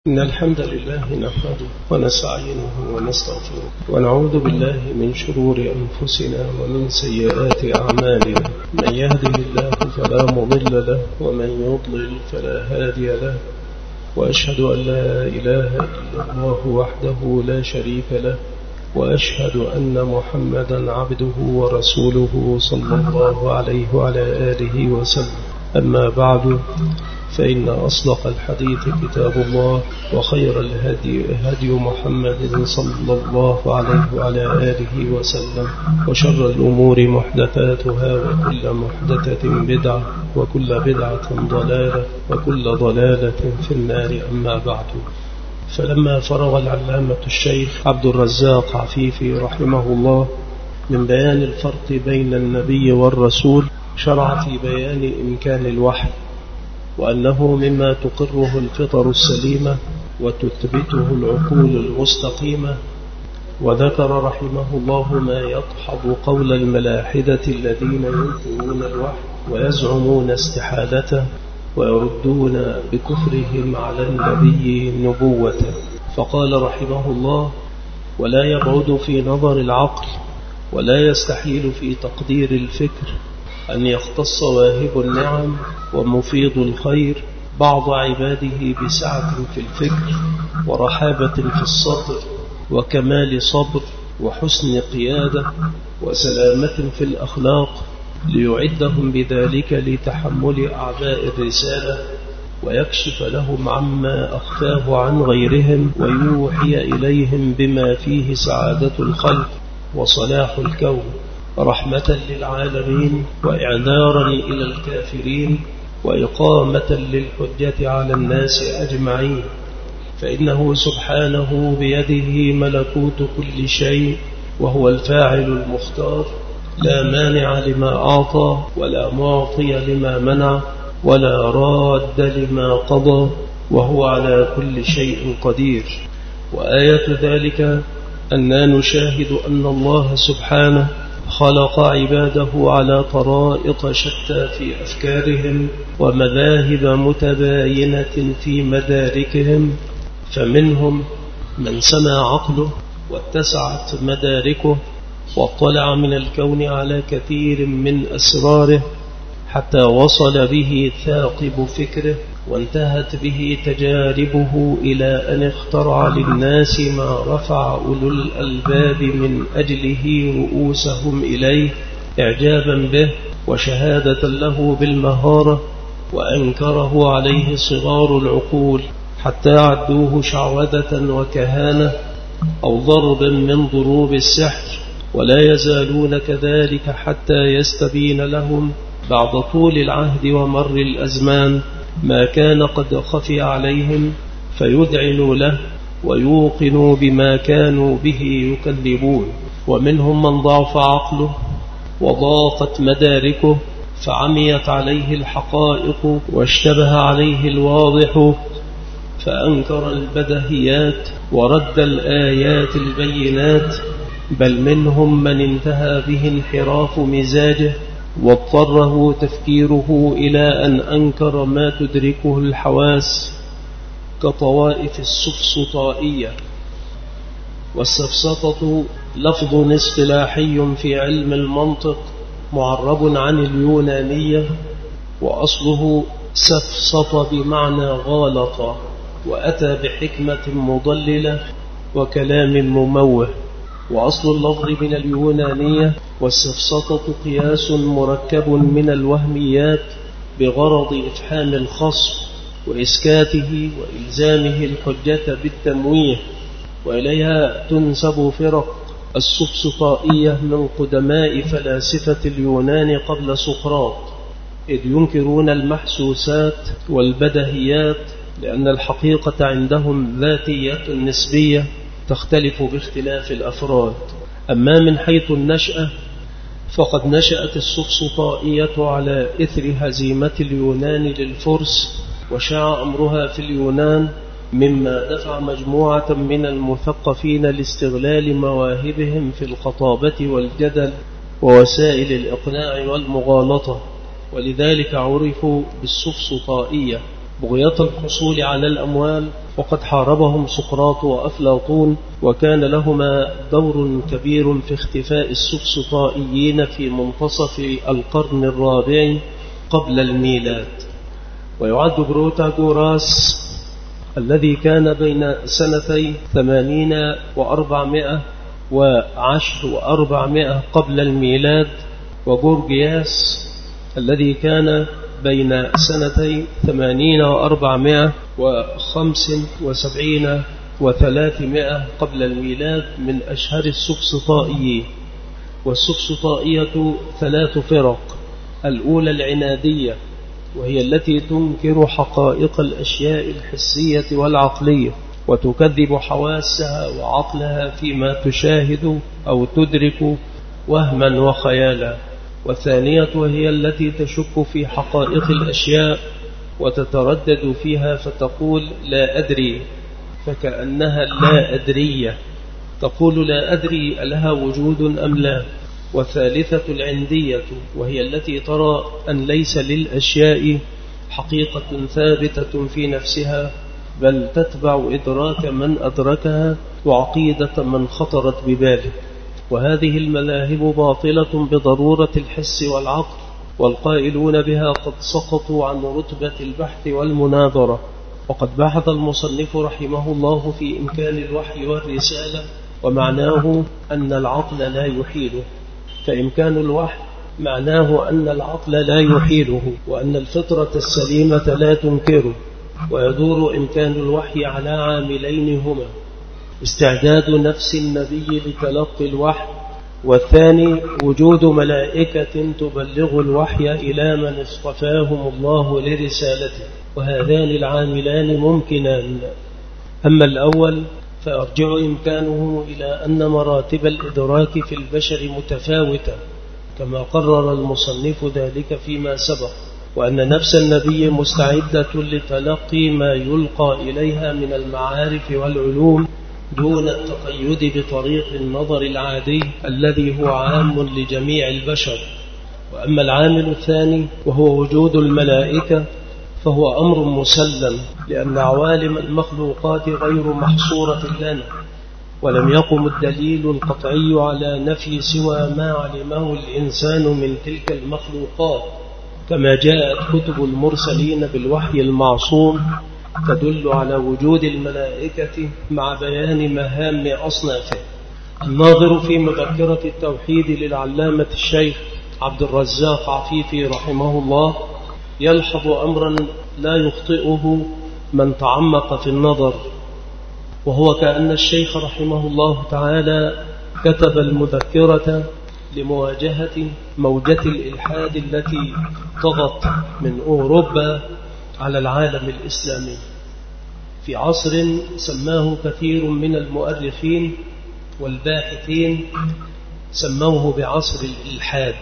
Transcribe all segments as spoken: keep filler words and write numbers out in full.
إن الحمد لله نحمده ونستعينه ونستغفره ونعوذ بالله من شرور أنفسنا ومن سيئات أعمالنا. من يهده الله فلا مضل له ومن يضلل فلا هادي له، وأشهد أن لا إله إلا الله وحده لا شريك له، وأشهد أن محمدا عبده ورسوله صلى الله عليه وعلى آله وسلم. أما بعد، فإن أصدق الحديث كتاب الله، وخير الهدي هدي محمد صلى الله عليه وعلى آله وسلم، وشر الأمور محدثاتها، وكل محدثة بدعة، وكل بدعة ضلالة، وكل ضلالة في النار. أما بعد، فلما فرغ العلامة الشيخ عبد الرزاق عفيفي رحمه الله من بيان الفرق بين النبي والرسول، شرع في بيان إمكان الوحي، وأنه مما تقره الفطر السليمة وتثبته العقول المستقيمة. وذكر رحمه الله ما يدحض قول الملاحدة الذين ينكرون الوحي ويزعمون استحالته ويردون بكفرهم على النبي نبوته. فقال رحمه الله: ولا يبعد في نظر العقل ولا يستحيل في تقدير الفكر أن يختص واهب النعم ومفيض الخير بعض عباده بسعة في الفكر ورحابة في الصدر وكمال صبر وحسن قيادة وسلامة في الأخلاق، ليعدهم بذلك لتحمل أعباء الرسالة، ويكشف لهم عما أخفاه عن غيرهم، ويوحي إليهم بما فيه سعادة الخلق وصلاح الكون، رحمة للعالمين وإعذارا إلى الكافرين وإقامة للحجة على الناس أجمعين. فإنه سبحانه بيده ملكوت كل شيء، وهو الفاعل المختار، لا مانع لما أعطى ولا معطي لما منع ولا راد لما قضى، وهو على كل شيء قدير. وآية ذلك أننا نشاهد أن الله سبحانه خلق عباده على طرائق شتى في أفكارهم ومذاهب متباينة في مداركهم، فمنهم من سمى عقله واتسعت مداركه واطلع من الكون على كثير من أسراره، حتى وصل به ثاقب فكره وانتهت به تجاربه إلى أن اخترع للناس ما رفع أولو الألباب من أجله رؤوسهم إليه إعجابا به وشهادة له بالمهارة، وأنكره عليه صغار العقول حتى عدوه شعوذة وكهانة أو ضربا من ضروب السحر، ولا يزالون كذلك حتى يستبين لهم بعد طول العهد ومر الأزمان ما كان قد خفي عليهم، فيذعنوا له ويوقنوا بما كانوا به يكذبون. ومنهم من ضعف عقله وضاقت مداركه فعميت عليه الحقائق واشتبه عليه الواضح، فأنكر البدهيات ورد الآيات البينات. بل منهم من انتهى به انحراف مزاجه واضطره تفكيره إلى أن أنكر ما تدركه الحواس كطوائف السفسطائية. والسفسطة لفظ اصطلاحي في علم المنطق معرب عن اليونانية، وأصله سفسط بمعنى غالط، وأتى بحكمة مضللة وكلام مموه. وأصل اللفظ من اليونانية، والسفسطة قياس مركب من الوهميات بغرض إفحام الخصم وإسكاته وإلزامه الحجة بالتمويه. وإليها تنسب فرق السفسطائية من قدماء فلاسفة اليونان قبل سقراط، إذ ينكرون المحسوسات والبدهيات، لأن الحقيقة عندهم ذاتية نسبية تختلف باختلاف الأفراد. أما من حيث النشأة، فقد نشأت السفسطائية على إثر هزيمة اليونان للفرس، وشاع أمرها في اليونان، مما دفع مجموعة من المثقفين لاستغلال مواهبهم في الخطابة والجدل ووسائل الإقناع والمغالطة، ولذلك عرفوا بالسفسطائية. بغية الحصول على الأموال، وقد حاربهم سقراط وأفلاطون، وكان لهما دور كبير في اختفاء السفسطائيين في منتصف القرن الرابع قبل الميلاد. ويعد بروتاغوراس الذي كان بين سنتي ثمانين وأربعمائة وعشر وأربعمائة قبل الميلاد، وجورجياس الذي كان بين سنتي ثمانين وأربعمائة وخمس وسبعين وثلاثمائة قبل الميلاد من أشهر السفسطائيين. والسفسطائية ثلاث فرق: الأولى العنادية، وهي التي تنكر حقائق الأشياء الحسية والعقلية وتكذب حواسها وعقلها فيما تشاهد أو تدرك وهما وخيالا. والثانية وهي التي تشك في حقائق الأشياء وتتردد فيها فتقول لا أدري، فكأنها لا أدرية، تقول لا أدري لها وجود أم لا. والثالثة العندية، وهي التي ترى أن ليس للأشياء حقيقة ثابتة في نفسها، بل تتبع إدراك من أدركها وعقيدة من خطرت بباله. وهذه المذاهب باطلة بضرورة الحس والعقل، والقائلون بها قد سقطوا عن رتبة البحث والمناظرة. وقد بحث المصنف رحمه الله في إمكان الوحي والرسالة، ومعناه أن العقل لا يحيله. فإمكان الوحي معناه أن العقل لا يحيله، وأن الفطرة السليمة لا تنكره. ويدور إمكان الوحي على عاملين هما: استعداد نفس النبي لتلقي الوحي، والثاني وجود ملائكة تبلغ الوحي إلى من اصطفاهم الله لرسالته. وهذان العاملان ممكنان. أما الأول فأرجع إمكانه إلى أن مراتب الإدراك في البشر متفاوتة، كما قرر المصنف ذلك فيما سبق، وأن نفس النبي مستعدة لتلقي ما يلقى إليها من المعارف والعلوم دون التقيد بطريق النظر العادي الذي هو عام لجميع البشر. وأما العامل الثاني وهو وجود الملائكة فهو أمر مسلم، لأن عوالم المخلوقات غير محصورة لنا، ولم يقم الدليل القطعي على نفي سوى ما علمه الإنسان من تلك المخلوقات، كما جاءت كتب المرسلين بالوحي المعصوم تدل على وجود الملائكة مع بيان مهام أصنافه. الناظر في مذكرة التوحيد للعلامة الشيخ عبد الرزاق عفيفي رحمه الله يلحظ أمرا لا يخطئه من تعمق في النظر، وهو كأن الشيخ رحمه الله تعالى كتب المذكرة لمواجهة موجة الإلحاد التي طغت من أوروبا على العالم الإسلامي في عصر سماه كثير من المؤرخين والباحثين سموه بعصر الإلحاد،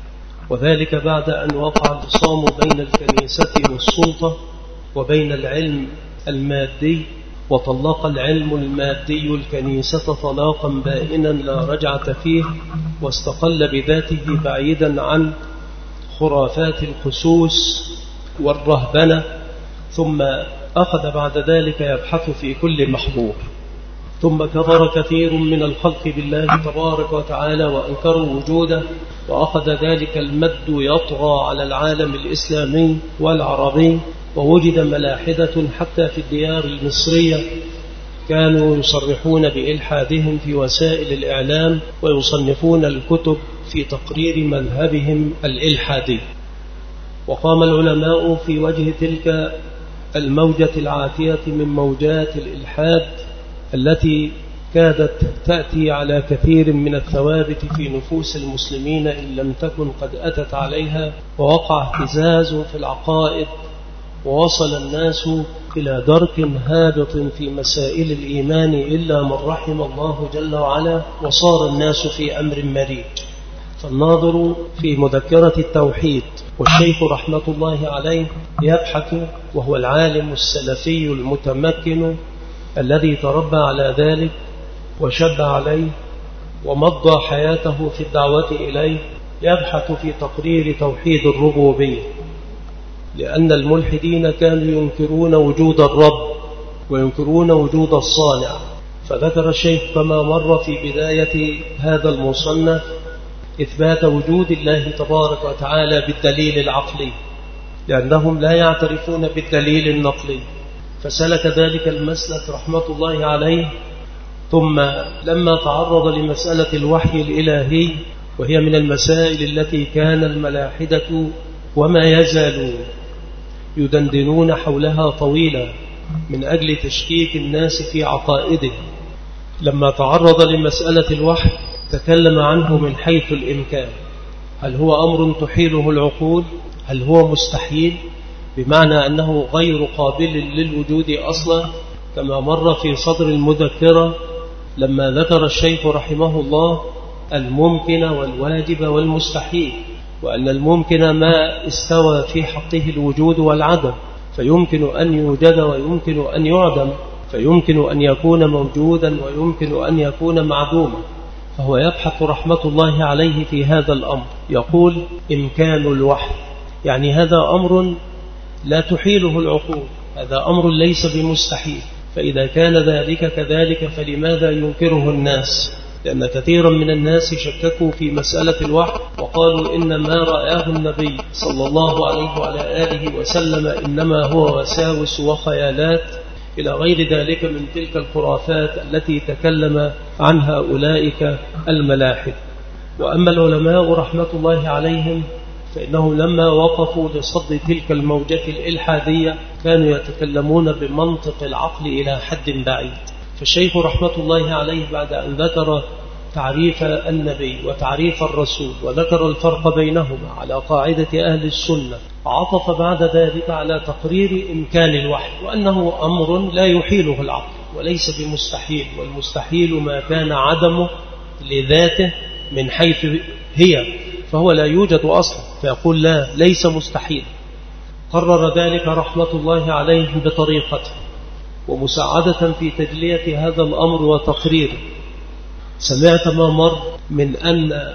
وذلك بعد أن وقع الخصام بين الكنيسة والسلطة وبين العلم المادي، وطلق العلم المادي الكنيسة طلاقا بائنا لا رجعة فيه، واستقل بذاته بعيدا عن خرافات الخسوس والرهبنة، ثم أخذ بعد ذلك يبحث في كل محظور. ثم كفر كثير من الخلق بالله تبارك وتعالى وأنكروا وجوده، وأخذ ذلك المد يطغى على العالم الإسلامي والعربي، ووجد ملاحدة حتى في الديار المصرية كانوا يصرحون بإلحادهم في وسائل الإعلام ويصنفون الكتب في تقرير مذهبهم الإلحادي. وقام العلماء في وجه تلك الموجة العاتية من موجات الإلحاد التي كادت تأتي على كثير من الثوابت في نفوس المسلمين إن لم تكن قد أتت عليها، ووقع اهتزاز في العقائد، ووصل الناس إلى درك هابط في مسائل الإيمان إلا من رحم الله جل وعلا، وصار الناس في أمر مريج. فالناظر في مذكرة التوحيد والشيخ رحمة الله عليه يبحث، وهو العالم السلفي المتمكن الذي تربى على ذلك وشب عليه ومضى حياته في الدعوة إليه، يبحث في تقرير توحيد الربوبية. لأن الملحدين كانوا ينكرون وجود الرب وينكرون وجود الصانع. فذكر الشيخ كما مر في بداية هذا المصنف إثبات وجود الله تبارك وتعالى بالدليل العقلي، لأنهم لا يعترفون بالدليل النقلي، فسلك ذلك المسلك رحمة الله عليه. ثم لما تعرض لمسألة الوحي الإلهي، وهي من المسائل التي كان الملاحدة وما يزالون يدندنون حولها طويلا من أجل تشكيك الناس في عقائده، لما تعرض لمسألة الوحي تكلم عنه من حيث الإمكان. هل هو أمر تحيله العقول؟ هل هو مستحيل بمعنى أنه غير قابل للوجود أصلا، كما مر في صدر المذكرة لما ذكر الشيخ رحمه الله الممكن والواجب والمستحيل، وأن الممكن ما استوى في حقه الوجود والعدم، فيمكن أن يوجد ويمكن أن يعدم، فيمكن أن يكون موجودا ويمكن أن يكون معدوما. فهو يبحث رحمة الله عليه في هذا الأمر، يقول إمكان الوحي، يعني هذا أمر لا تحيله العقول، هذا أمر ليس بمستحيل. فإذا كان ذلك كذلك فلماذا ينكره الناس؟ لأن كثيرا من الناس شككوا في مسألة الوحي وقالوا إن ما رآه النبي صلى الله عليه وعلى آله وسلم إنما هو وساوس وخيالات إلى غير ذلك من تلك الخرافات التي تكلم عنها أولئك الملاحد. وأما العلماء رحمة الله عليهم فإنهم لما وقفوا لصد تلك الموجة الإلحادية كانوا يتكلمون بمنطق العقل إلى حد بعيد. فالشيخ رحمة الله عليه بعد أن ذكر تعريف النبي وتعريف الرسول وذكر الفرق بينهما على قاعدة أهل السنة، عطف بعد ذلك على تقرير إمكان الوحي، وأنه أمر لا يحيله العقل وليس بمستحيل، والمستحيل ما كان عدمه لذاته من حيث هي فهو لا يوجد أصلا، فيقول لا ليس مستحيل. قرر ذلك رحمة الله عليه بطريقته ومساعدة في تجلية هذا الأمر وتقريره. سمعت ما مر من أن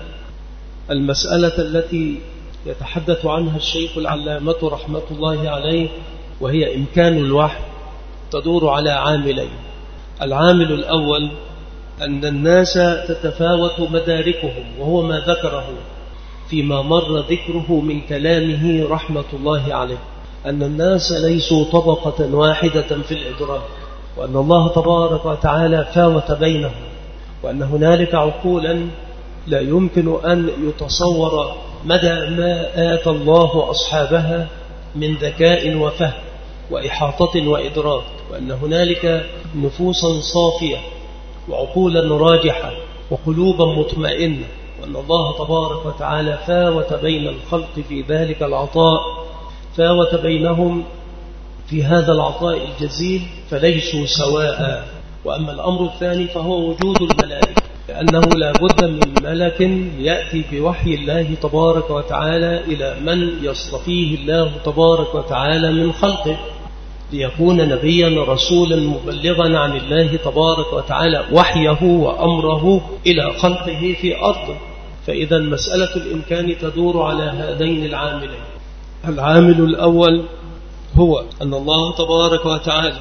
المسألة التي يتحدث عنها الشيخ العلامة رحمة الله عليه وهي إمكان الوحي تدور على عاملين. العامل الأول أن الناس تتفاوت مداركهم، وهو ما ذكره فيما مر ذكره من كلامه رحمة الله عليه، أن الناس ليسوا طبقة واحدة في الإدراك، وأن الله تبارك وتعالى فاوت بينهم، وأن هنالك عقولا لا يمكن أن يتصور مدى ما آتى الله أصحابها من ذكاء وفهم وإحاطة وإدراك، وأن هنالك نفوسا صافية وعقولا راجحة وقلوبا مطمئنة، وأن الله تبارك وتعالى فاوت بين الخلق في ذلك العطاء، فاوت بينهم في هذا العطاء الجزيل فليسوا سواء. وأما الأمر الثاني فهو وجود الملائكة، لأنه لا بد من ملك يأتي بوحي الله تبارك وتعالى إلى من يصطفيه الله تبارك وتعالى من خلقه ليكون نبيا رسولا مبلغا عن الله تبارك وتعالى وحيه وأمره إلى خلقه في أرضه. فإذا مسألة الإمكان تدور على هذين العاملين. العامل الأول هو أن الله تبارك وتعالى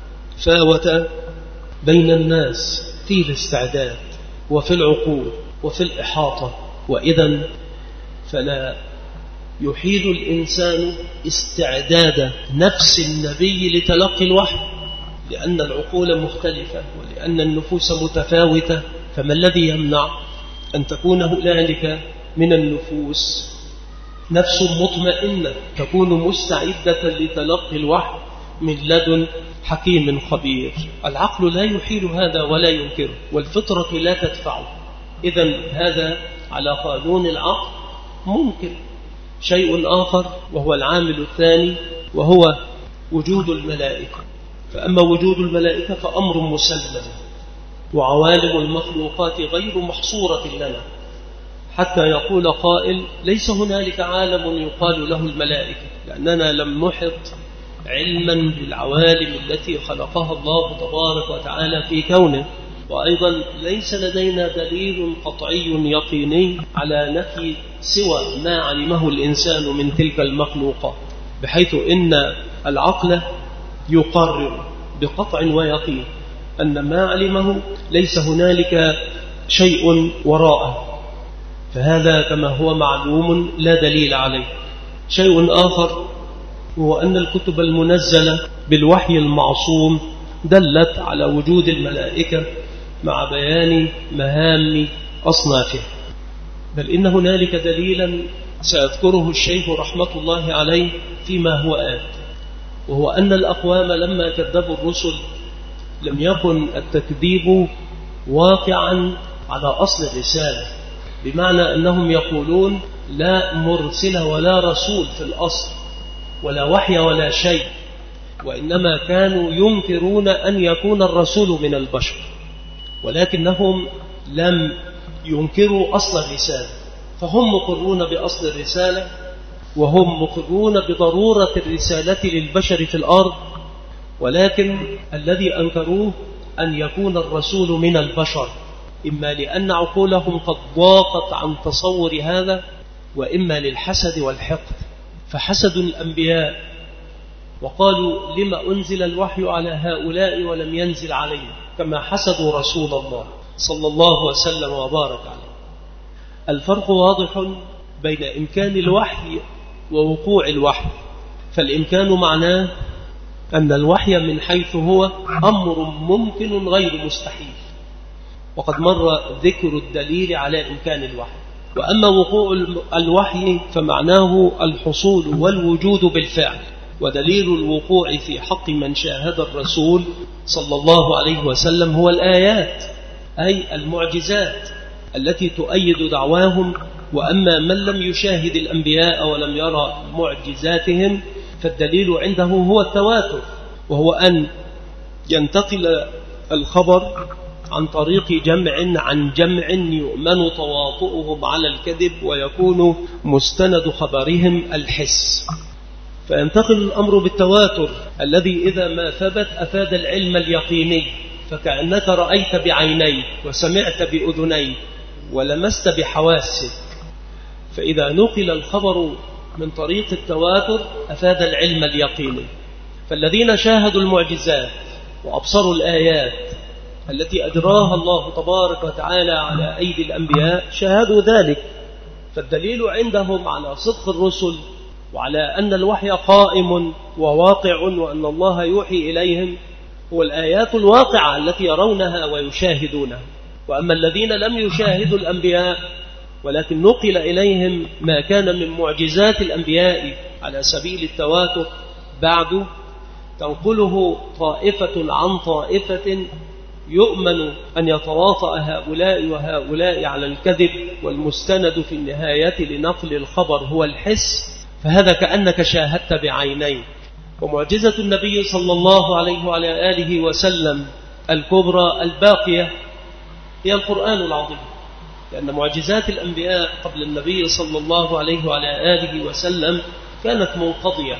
فاوت بين الناس في الاستعداد وفي العقول وفي الإحاطة، وإذا فلا يحيل الإنسان استعداد نفس النبي لتلقي الوحي، لأن العقول مختلفة ولأن النفوس متفاوتة. فما الذي يمنع أن تكون هنالك من النفوس نفس مطمئنة تكون مستعدة لتلقي الوحي من لدن حكيم خبير؟ العقل لا يحيل هذا ولا ينكره، والفطرة لا تدفعه. إذن هذا على قانون العقل ممكن. شيء آخر وهو العامل الثاني وهو وجود الملائكة. فأما وجود الملائكة فأمر مسلم، وعوالم المخلوقات غير محصورة لنا، حتى يقول قائل ليس هنالك عالم يقال له الملائكة، لأننا لم نحط علما بالعوالم التي خلقها الله تبارك وتعالى في كونه، وأيضا ليس لدينا دليل قطعي يقيني على نفي سوى ما علمه الإنسان من تلك المخلوقات. بحيث إن العقل يقرر بقطع ويقين أن ما علمه ليس هنالك شيء وراءه، فهذا كما هو معلوم لا دليل عليه. شيء آخر هو أن الكتب المنزلة بالوحي المعصوم دلت على وجود الملائكة مع بيان مهام أصنافها، بل إن هنالك دليلا سيذكره الشيخ رحمة الله عليه فيما هو آت، وهو أن الأقوام لما كذبوا الرسل لم يكن التكذيب واقعا على أصل الرسالة، بمعنى أنهم يقولون لا مرسل ولا رسول في الأصل ولا وحي ولا شيء، وإنما كانوا ينكرون أن يكون الرسول من البشر، ولكنهم لم ينكروا أصل الرسالة، فهم مقرون بأصل الرسالة، وهم مقرون بضرورة الرسالة للبشر في الأرض، ولكن الذي أنكروه أن يكون الرسول من البشر، إما لأن عقولهم قد ضاقت عن تصور هذا، وإما للحسد والحقد، فحسدوا الأنبياء وقالوا لما أنزل الوحي على هؤلاء ولم ينزل علينا، كما حسدوا رسول الله صلى الله وسلم وبارك عليه. الفرق واضح بين إمكان الوحي ووقوع الوحي، فالإمكان معناه أن الوحي من حيث هو أمر ممكن غير مستحيل، وقد مر ذكر الدليل على إمكان الوحي. وأما وقوع الوحي فمعناه الحصول والوجود بالفعل، ودليل الوقوع في حق من شاهد الرسول صلى الله عليه وسلم هو الآيات، أي المعجزات التي تؤيد دعواهم. وأما من لم يشاهد الأنبياء ولم يرى معجزاتهم فالدليل عنده هو التواتر، وهو أن ينتقل الخبر عن طريق جمع عن جمع يؤمن تواطؤهم على الكذب، ويكون مستند خبرهم الحس، فينتقل الأمر بالتواتر الذي إذا ما ثبت أفاد العلم اليقيني، فكأنك رأيت بعينيك وسمعت بأذنيك ولمست بحواسك. فإذا نقل الخبر من طريق التواتر أفاد العلم اليقيني، فالذين شاهدوا المعجزات وأبصروا الآيات التي أجراها الله تبارك وتعالى على أيدي الأنبياء شاهدوا ذلك، فالدليل عندهم على صدق الرسل وعلى أن الوحي قائم وواقع وأن الله يوحي إليهم هو الآيات الواقعة التي يرونها ويشاهدونها. وأما الذين لم يشاهدوا الأنبياء ولكن نقل إليهم ما كان من معجزات الأنبياء على سبيل التواتر بعد، تنقله طائفة عن طائفة يؤمن أن يتواطأ هؤلاء وهؤلاء على الكذب، والمستند في النهاية لنقل الخبر هو الحس، فهذا كأنك شاهدت بعينين. ومعجزة النبي صلى الله عليه وعلى آله وسلم الكبرى الباقية هي القرآن العظيم، لأن معجزات الأنبياء قبل النبي صلى الله عليه وعلى آله وسلم كانت منقضية،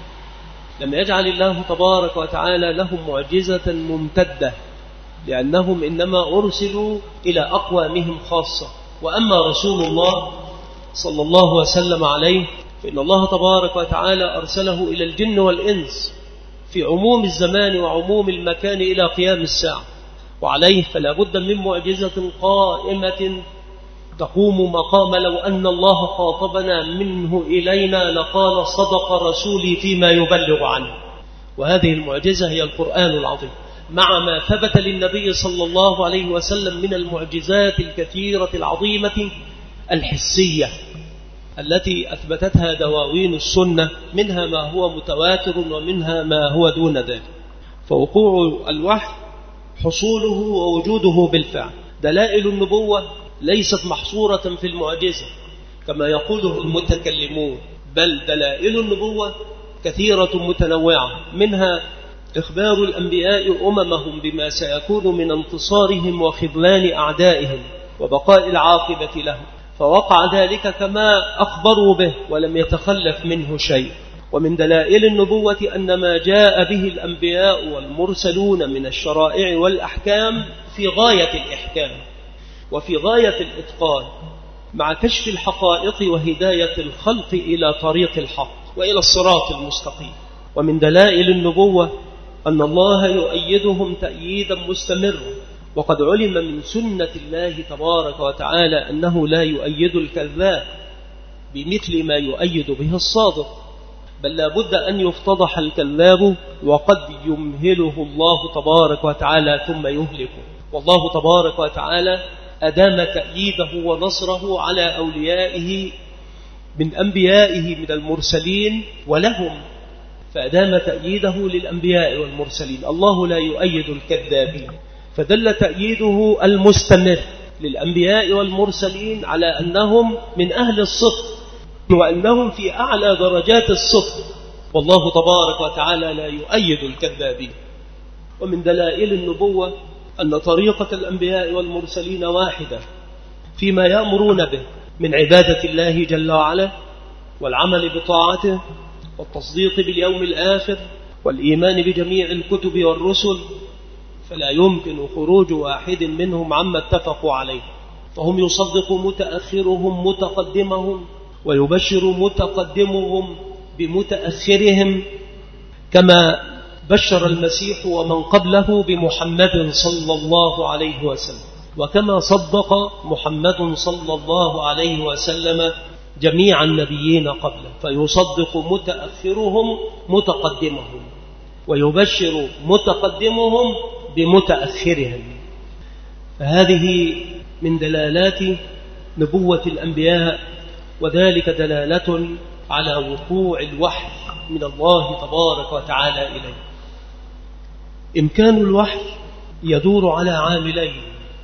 لم يجعل الله تبارك وتعالى لهم معجزة ممتدة، لأنهم إنما أرسلوا إلى أقوامهم خاصة. وأما رسول الله صلى الله وسلم عليه فإن الله تبارك وتعالى أرسله إلى الجن والإنس في عموم الزمان وعموم المكان إلى قيام الساعة، وعليه فلا بد من معجزة قائمة تقوم مقام لو أن الله خاطبنا منه إلينا لقال صدق رسولي فيما يبلغ عنه. وهذه المعجزة هي القرآن العظيم، مع ما ثبت للنبي صلى الله عليه وسلم من المعجزات الكثيرة العظيمة الحسية التي أثبتتها دواوين السنة، منها ما هو متواتر ومنها ما هو دون ذلك. فوقوع الوحي حصوله ووجوده بالفعل. دلائل النبوة ليست محصورة في المعجزة كما يقوله المتكلمون، بل دلائل النبوة كثيرة متنوعة، منها إخبار الأنبياء أممهم بما سيكون من انتصارهم وخذلان أعدائهم وبقاء العاقبة لهم، فوقع ذلك كما أخبروا به ولم يتخلف منه شيء. ومن دلائل النبوة أن ما جاء به الأنبياء والمرسلون من الشرائع والأحكام في غاية الإحكام وفي غاية الإتقان، مع كشف الحقائق وهداية الخلق إلى طريق الحق. وإلى الصراط المستقيم. ومن دلائل النبوة أن الله يؤيدهم تأييدا مستمرا، وقد علم من سنة الله تبارك وتعالى أنه لا يؤيد الكذاب بمثل ما يؤيد به الصادق، بل لا بد أن يفتضح الكذاب وقد يمهله الله تبارك وتعالى ثم يهلكه. والله تبارك وتعالى أدام تأييده ونصره على أوليائه من أنبيائه من المرسلين ولهم، فأدام تأييده للأنبياء والمرسلين. الله لا يؤيد الكذابين، فدل تأييده المستمر للأنبياء والمرسلين على أنهم من أهل الصدق وأنهم في أعلى درجات الصدق، والله تبارك وتعالى لا يؤيد الكذابين. ومن دلائل النبوة أن طريقة الأنبياء والمرسلين واحدة فيما يأمرون به من عبادة الله جل وعلا والعمل بطاعته والتصديق باليوم الآخر والإيمان بجميع الكتب والرسل، فلا يمكن خروج واحد منهم عما اتفقوا عليه، فهم يصدق متأخرهم متقدمهم ويبشر متقدمهم بمتأخرهم، كما بشر المسيح ومن قبله بمحمد صلى الله عليه وسلم، وكما صدق محمد صلى الله عليه وسلم جميع النبيين قبله، فيصدق متأخرهم متقدمهم ويبشر متقدمهم بمتأخرهم. فهذه من دلالات نبوة الأنبياء، وذلك دلالة على وقوع الوحي من الله تبارك وتعالى إليه. إمكان الوحي يدور على عاملين،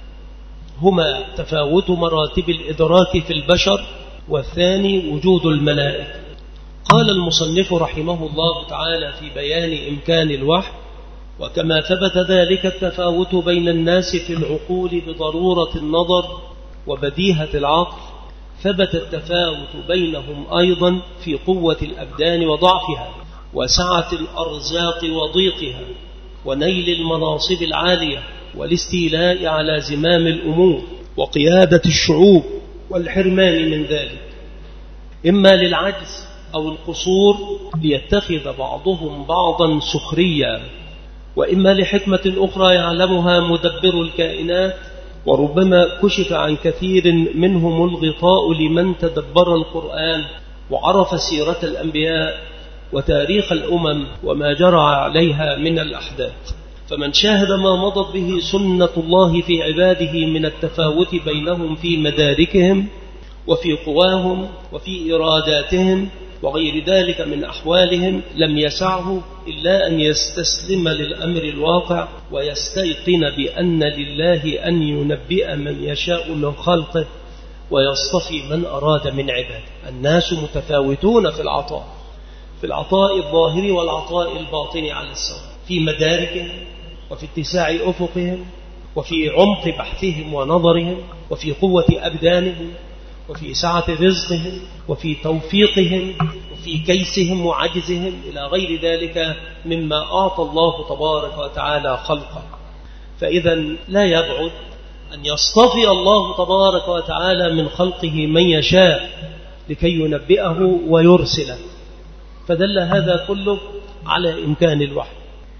هما تفاوت مراتب الإدراك في البشر، والثاني وجود الملائكة. قال المصنف رحمه الله تعالى في بيان إمكان الوحي: وكما ثبت ذلك التفاوت بين الناس في العقول بضرورة النظر وبديهة العقل، ثبت التفاوت بينهم أيضا في قوة الأبدان وضعفها، وسعة الأرزاق وضيقها، ونيل المناصب العالية، والاستيلاء على زمام الأمور، وقيادة الشعوب، والحرمان من ذلك، إما للعجز أو القصور ليتخذ بعضهم بعضا سخريا، وإما لحكمة أخرى يعلمها مدبر الكائنات. وربما كشف عن كثير منهم الغطاء لمن تدبر القرآن وعرف سيرة الأنبياء وتاريخ الأمم وما جرى عليها من الأحداث، فمن شاهد ما مضت به سنة الله في عباده من التفاوت بينهم في مداركهم وفي قواهم وفي إراداتهم وغير ذلك من أحوالهم، لم يسعه إلا أن يستسلم للأمر الواقع ويستيقن بأن لله أن ينبئ من يشاء من خلقه ويصطفي من أراد من عباده. الناس متفاوتون في العطاء، في العطاء الظاهر والعطاء الباطن على السواء، في مداركهم وفي اتساع أفقهم وفي عمق بحثهم ونظرهم وفي قوة أبدانهم وفي سعة رزقهم وفي توفيقهم وفي كيسهم وعجزهم إلى غير ذلك مما أعطى الله تبارك وتعالى خلقه. فإذا لا يبعد أن يصطفي الله تبارك وتعالى من خلقه من يشاء لكي ينبئه ويرسله، فدل هذا كله على إمكان الوحي.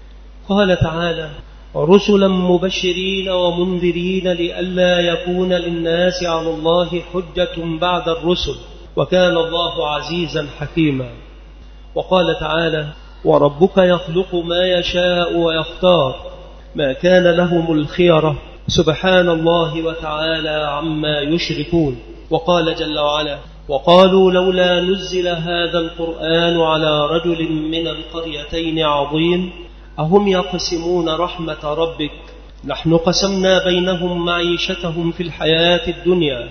قال تعالى: رسلا مبشرين ومنذرين لئلا يكون للناس على الله حجة بعد الرسل وكان الله عزيزا حكيما. وقال تعالى: وربك يخلق ما يشاء ويختار ما كان لهم الخيرة سبحان الله وتعالى عما يشركون. وقال جل وعلا: وقالوا لولا نزل هذا القرآن على رجل من القريتين عظيم أهم يقسمون رحمة ربك نحن قسمنا بينهم معيشتهم في الحياة الدنيا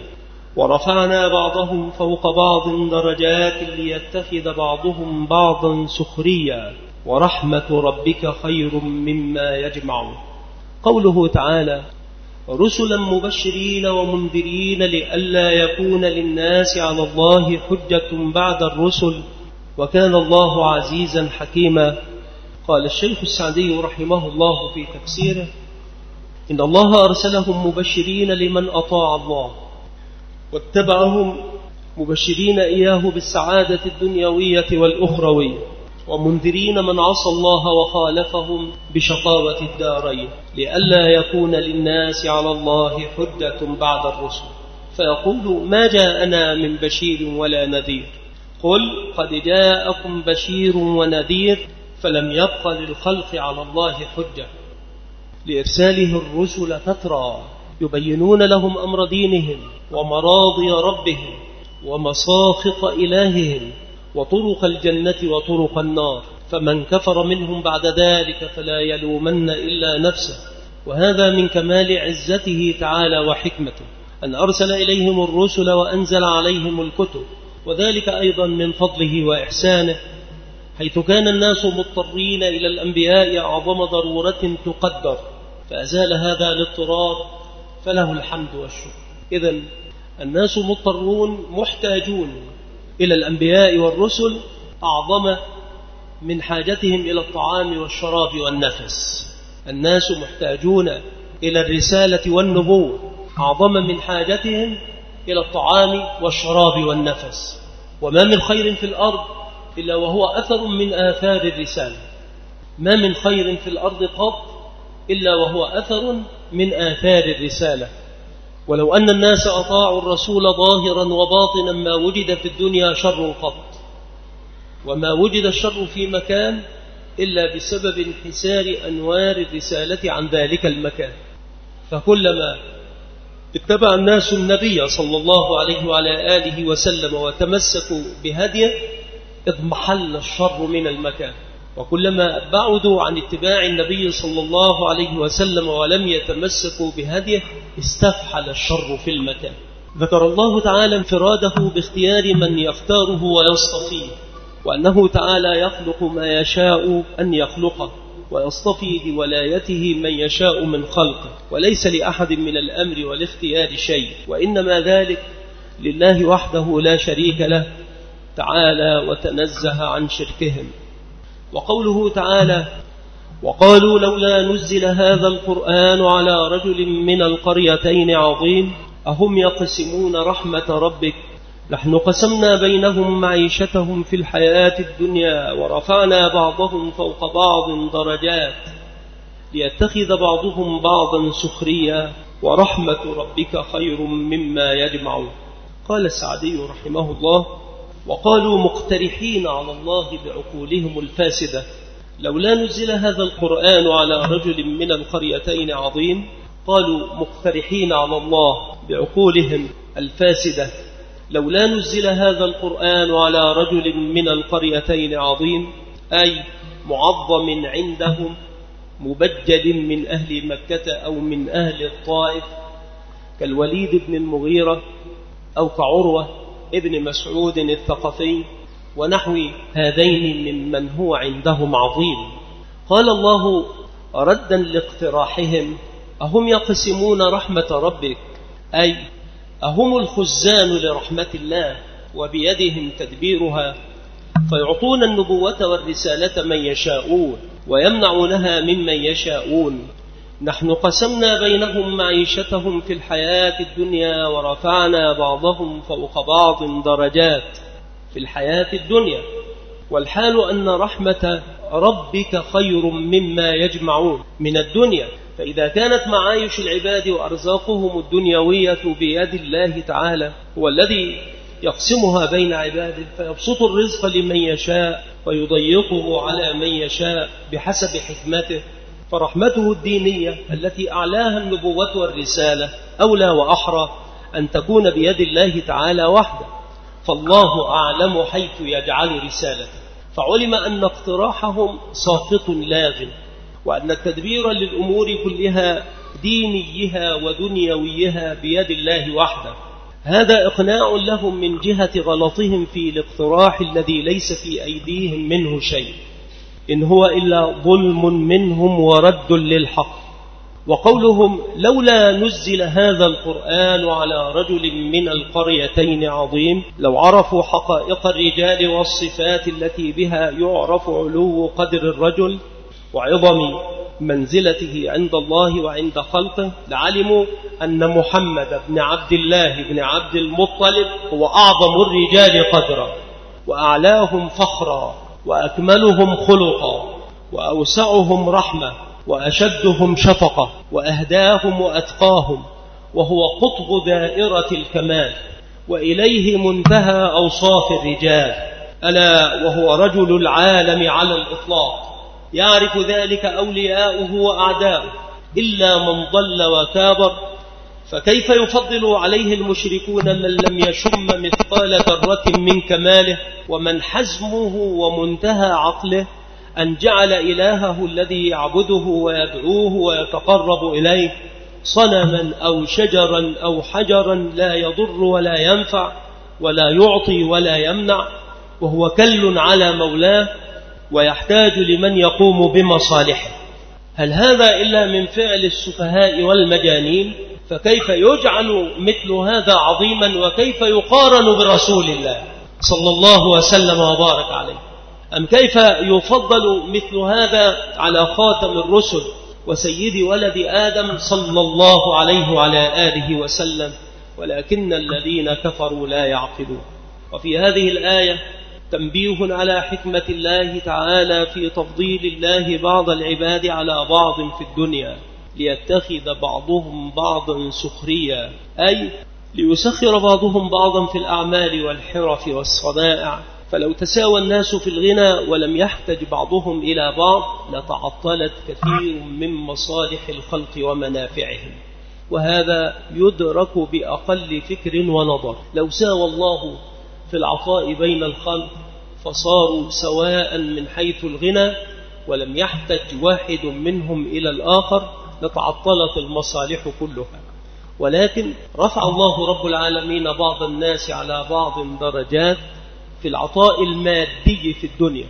ورفعنا بعضهم فوق بعض درجات ليتخذ بعضهم بعضا سخريا ورحمة ربك خير مما يجمعون. قوله تعالى: رسلا مبشرين ومنذرين لئلا يكون للناس على الله حجة بعد الرسل وكان الله عزيزا حكيما. قال الشيخ السعدي رحمه الله في تفسيره: إن الله أرسلهم مبشرين لمن أطاع الله واتبعهم مبشرين إياه بالسعادة الدنيوية والأخروية، ومنذرين من عصى الله وخالفهم بشقاوة الدارين، لئلا يكون للناس على الله حجة بعد الرسل، فيقول ما جاءنا من بشير ولا نذير. قل قد جاءكم بشير ونذير فلم يبق للخلق على الله حجة، لإرساله الرسل تترى يبينون لهم أمر دينهم ومراضي ربهم ومساخط إلههم وطرق الجنة وطرق النار، فمن كفر منهم بعد ذلك فلا يلومن إلا نفسه. وهذا من كمال عزته تعالى وحكمته أن أرسل إليهم الرسل وأنزل عليهم الكتب، وذلك أيضا من فضله وإحسانه، حيث كان الناس مضطرين إلى الأنبياء أعظم ضرورة تقدر، فأزال هذا الاضطرار فله الحمد والشكر. إذن الناس مضطرون محتاجون إلى الأنبياء والرسل أعظم من حاجتهم إلى الطعام والشراب والنفس. الناس محتاجون إلى الرسالة والنبوة أعظم من حاجتهم إلى الطعام والشراب والنفس. وما من خير في الأرض إلا وهو أثر من آثار الرسالة، ما من خير في الأرض قط إلا وهو أثر من آثار الرسالة. ولو أن الناس أطاعوا الرسول ظاهرا وباطنا ما وجد في الدنيا شر قط، وما وجد الشر في مكان إلا بسبب انحسار أنوار الرسالة عن ذلك المكان. فكلما اتبع الناس النبي صلى الله عليه وعلى آله وسلم وتمسكوا بهديه اضمحل الشر من المكان، وكلما بعدوا عن اتباع النبي صلى الله عليه وسلم ولم يتمسكوا بهديه استفحل الشر في المكان. ذكر الله تعالى انفراده باختيار من يختاره ويصطفيه، وأنه تعالى يخلق ما يشاء أن يخلقه ويصطفي بولايته من يشاء من خلقه، وليس لأحد من الأمر والاختيار شيء، وإنما ذلك لله وحده لا شريك له تعالى وتنزه عن شركهم. وقوله تعالى وقالوا لولا نزل هذا القرآن على رجل من القريتين عظيم أهم يقسمون رحمة ربك نحن قسمنا بينهم معيشتهم في الحياة الدنيا ورفعنا بعضهم فوق بعض درجات ليتخذ بعضهم بعضا سخريا ورحمة ربك خير مما يجمعون. قال السعدي رحمه الله وقالوا مقترحين على الله بعقولهم الفاسدة لولا نزل هذا القرآن على رجل من القريتين عظيم. قالوا مقترحين على الله بعقولهم الفاسدة لولا نزل هذا القرآن على رجل من القريتين عظيم، أي معظم عندهم مبجد من أهل مكة أو من أهل الطائف كالوليد بن المغيرة أو كعروة ابن مسعود الثقفي ونحو هذين ممن هو عندهم عظيم. قال الله ردا لاقتراحهم أهم يقسمون رحمة ربك، أي أهم الخزان لرحمة الله وبيدهم تدبيرها، فيعطون النبوة والرسالة من يشاءون ويمنعونها ممن يشاءون. نحن قسمنا بينهم معيشتهم في الحياة الدنيا ورفعنا بعضهم فوق بعض درجات في الحياة الدنيا، والحال أن رحمة ربك خير مما يجمعون من الدنيا. فإذا كانت معايش العباد وأرزاقهم الدنيوية بيد الله تعالى هو الذي يقسمها بين عباده، فيبسط الرزق لمن يشاء ويضيقه على من يشاء بحسب حكمته، فرحمته الدينية التي أعلاها النبوة والرسالة أولى وأحرى أن تكون بيد الله تعالى وحده، فالله أعلم حيث يجعل رسالته. فعلم أن اقتراحهم ساقط لاغ، وأن التدبير للأمور كلها دينيها ودنيويها بيد الله وحده. هذا إقناع لهم من جهة غلطهم في الاقتراح الذي ليس في أيديهم منه شيء، إن هو إلا ظلم منهم ورد للحق. وقولهم لولا نزل هذا القرآن على رجل من القريتين عظيم، لو عرفوا حقائق الرجال والصفات التي بها يعرف علو قدر الرجل وعظم منزلته عند الله وعند خلقه لعلموا أن محمد بن عبد الله بن عبد المطلب هو أعظم الرجال قدرا وأعلاهم فخرا وأكملهم خلقا وأوسعهم رحمة وأشدهم شفقة وأهداهم وأتقاهم، وهو قطب دائرة الكمال وإليه منتهى أوصاف الرجال، ألا وهو رجل العالم على الإطلاق، يعرف ذلك أولياؤه وأعداؤه إلا من ضل وكابر. فكيف يفضل عليه المشركون من لم يشم مثقال ذرة من كماله، ومن حزمه ومنتهى عقله أن جعل إلهه الذي يعبده ويدعوه ويتقرب إليه صنما أو شجرا أو حجرا لا يضر ولا ينفع ولا يعطي ولا يمنع، وهو كل على مولاه ويحتاج لمن يقوم بمصالحه. هل هذا إلا من فعل السفهاء والمجانين؟ فكيف يجعل مثل هذا عظيما وكيف يقارن برسول الله صلى الله وسلم وبارك عليه؟ أم كيف يفضل مثل هذا على خاتم الرسل وسيد ولد آدم صلى الله عليه وعلى آله وسلم؟ ولكن الذين كفروا لا يعقلون. وفي هذه الآية تنبيه على حكمة الله تعالى في تفضيل الله بعض العباد على بعض في الدنيا ليتخذ بعضهم بعضا سخريا، أي ليسخر بعضهم بعضا في الأعمال والحرف والصنائع. فلو تساوى الناس في الغنى ولم يحتج بعضهم إلى بعض لتعطلت كثير من مصالح الخلق ومنافعهم، وهذا يدرك بأقل فكر ونظر. لو ساوى الله في العطاء بين الخلق فصاروا سواء من حيث الغنى ولم يحتج واحد منهم إلى الآخر لتعطلت المصالح كلها. ولكن رفع الله رب العالمين بعض الناس على بعض درجات في العطاء المادي في الدنيا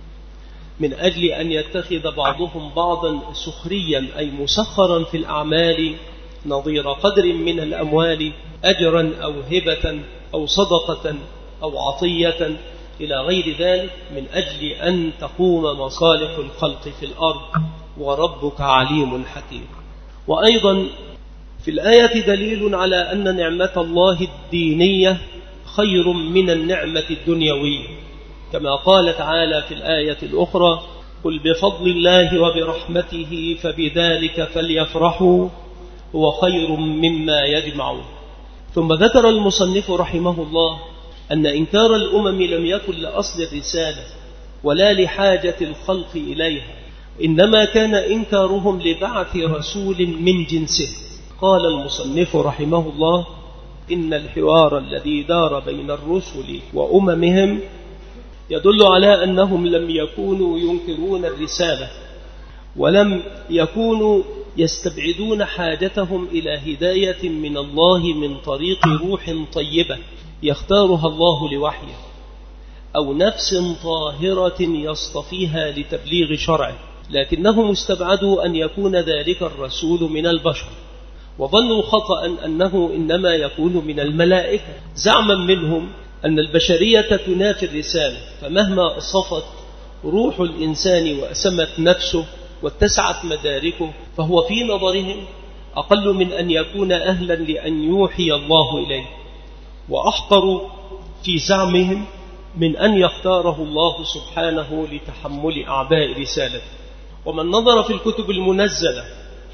من أجل أن يتخذ بعضهم بعضا سخريا، أي مسخرا في الأعمال نظير قدر من الأموال أجرا أو هبة أو صدقة أو عطية إلى غير ذلك، من أجل أن تقوم مصالح الخلق في الأرض، وربك عليم حكيم. وأيضا في الآية دليل على أن نعمة الله الدينية خير من النعمة الدنيوية، كما قال تعالى في الآية الأخرى: قل بفضل الله وبرحمته فبذلك فليفرحوا هو خير مما يجمعون. ثم ذكر المصنف رحمه الله أن إنكار الأمم لم يكن لأصل الرسالة ولا لحاجة الخلق إليها، إنما كان إنكارهم لبعث رسول من جنسه. قال المصنف رحمه الله: إن الحوار الذي دار بين الرسل وأممهم يدل على أنهم لم يكونوا ينكرون الرسالة ولم يكونوا يستبعدون حاجتهم إلى هداية من الله من طريق روح طيبة يختارها الله لوحيه، أو نفس طاهرة يصطفيها لتبليغ شرعه، لكنهم استبعدوا أن يكون ذلك الرسول من البشر، وظنوا خطأ أنه إنما يكون من الملائكة، زعما منهم أن البشرية تنافي الرسالة، فمهما صفت روح الإنسان وأسمت نفسه واتسعت مداركه فهو في نظرهم أقل من أن يكون أهلا لأن يوحي الله إليه، وأحقر في زعمهم من أن يختاره الله سبحانه لتحمل أعباء رسالته. ومن نظر في الكتب المنزلة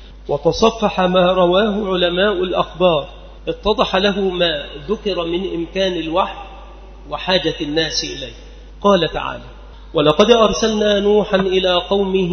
وتصفح ما رواه علماء الأخبار اتضح له ما ذكر من إمكان الوحي وحاجة الناس إليه. قال تعالى: ولقد أرسلنا نوحا إلى قومه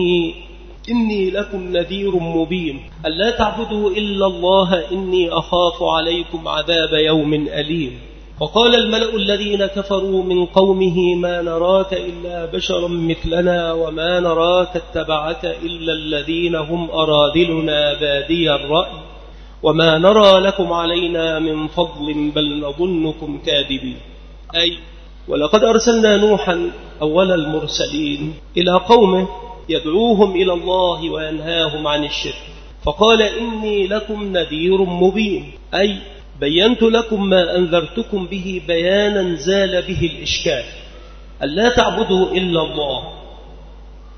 إني لكم نذير مبين ألا تعبدوا إلا الله إني أخاف عليكم عذاب يوم أليم. وقال الملأ الذين كفروا من قومه ما نراك إلا بشرا مثلنا وما نراك اتبعك إلا الذين هم أراذلنا بادي الرأي وما نرى لكم علينا من فضل بل نظنكم كاذبين. أي ولقد أرسلنا نوحا أول المرسلين إلى قومه يدعوهم إلى الله وينهاهم عن الشرك، فقال إني لكم نذير مبين، أي بينت لكم ما أنذرتكم به بيانا زال به الإشكال، ألا تعبدوا إلا الله.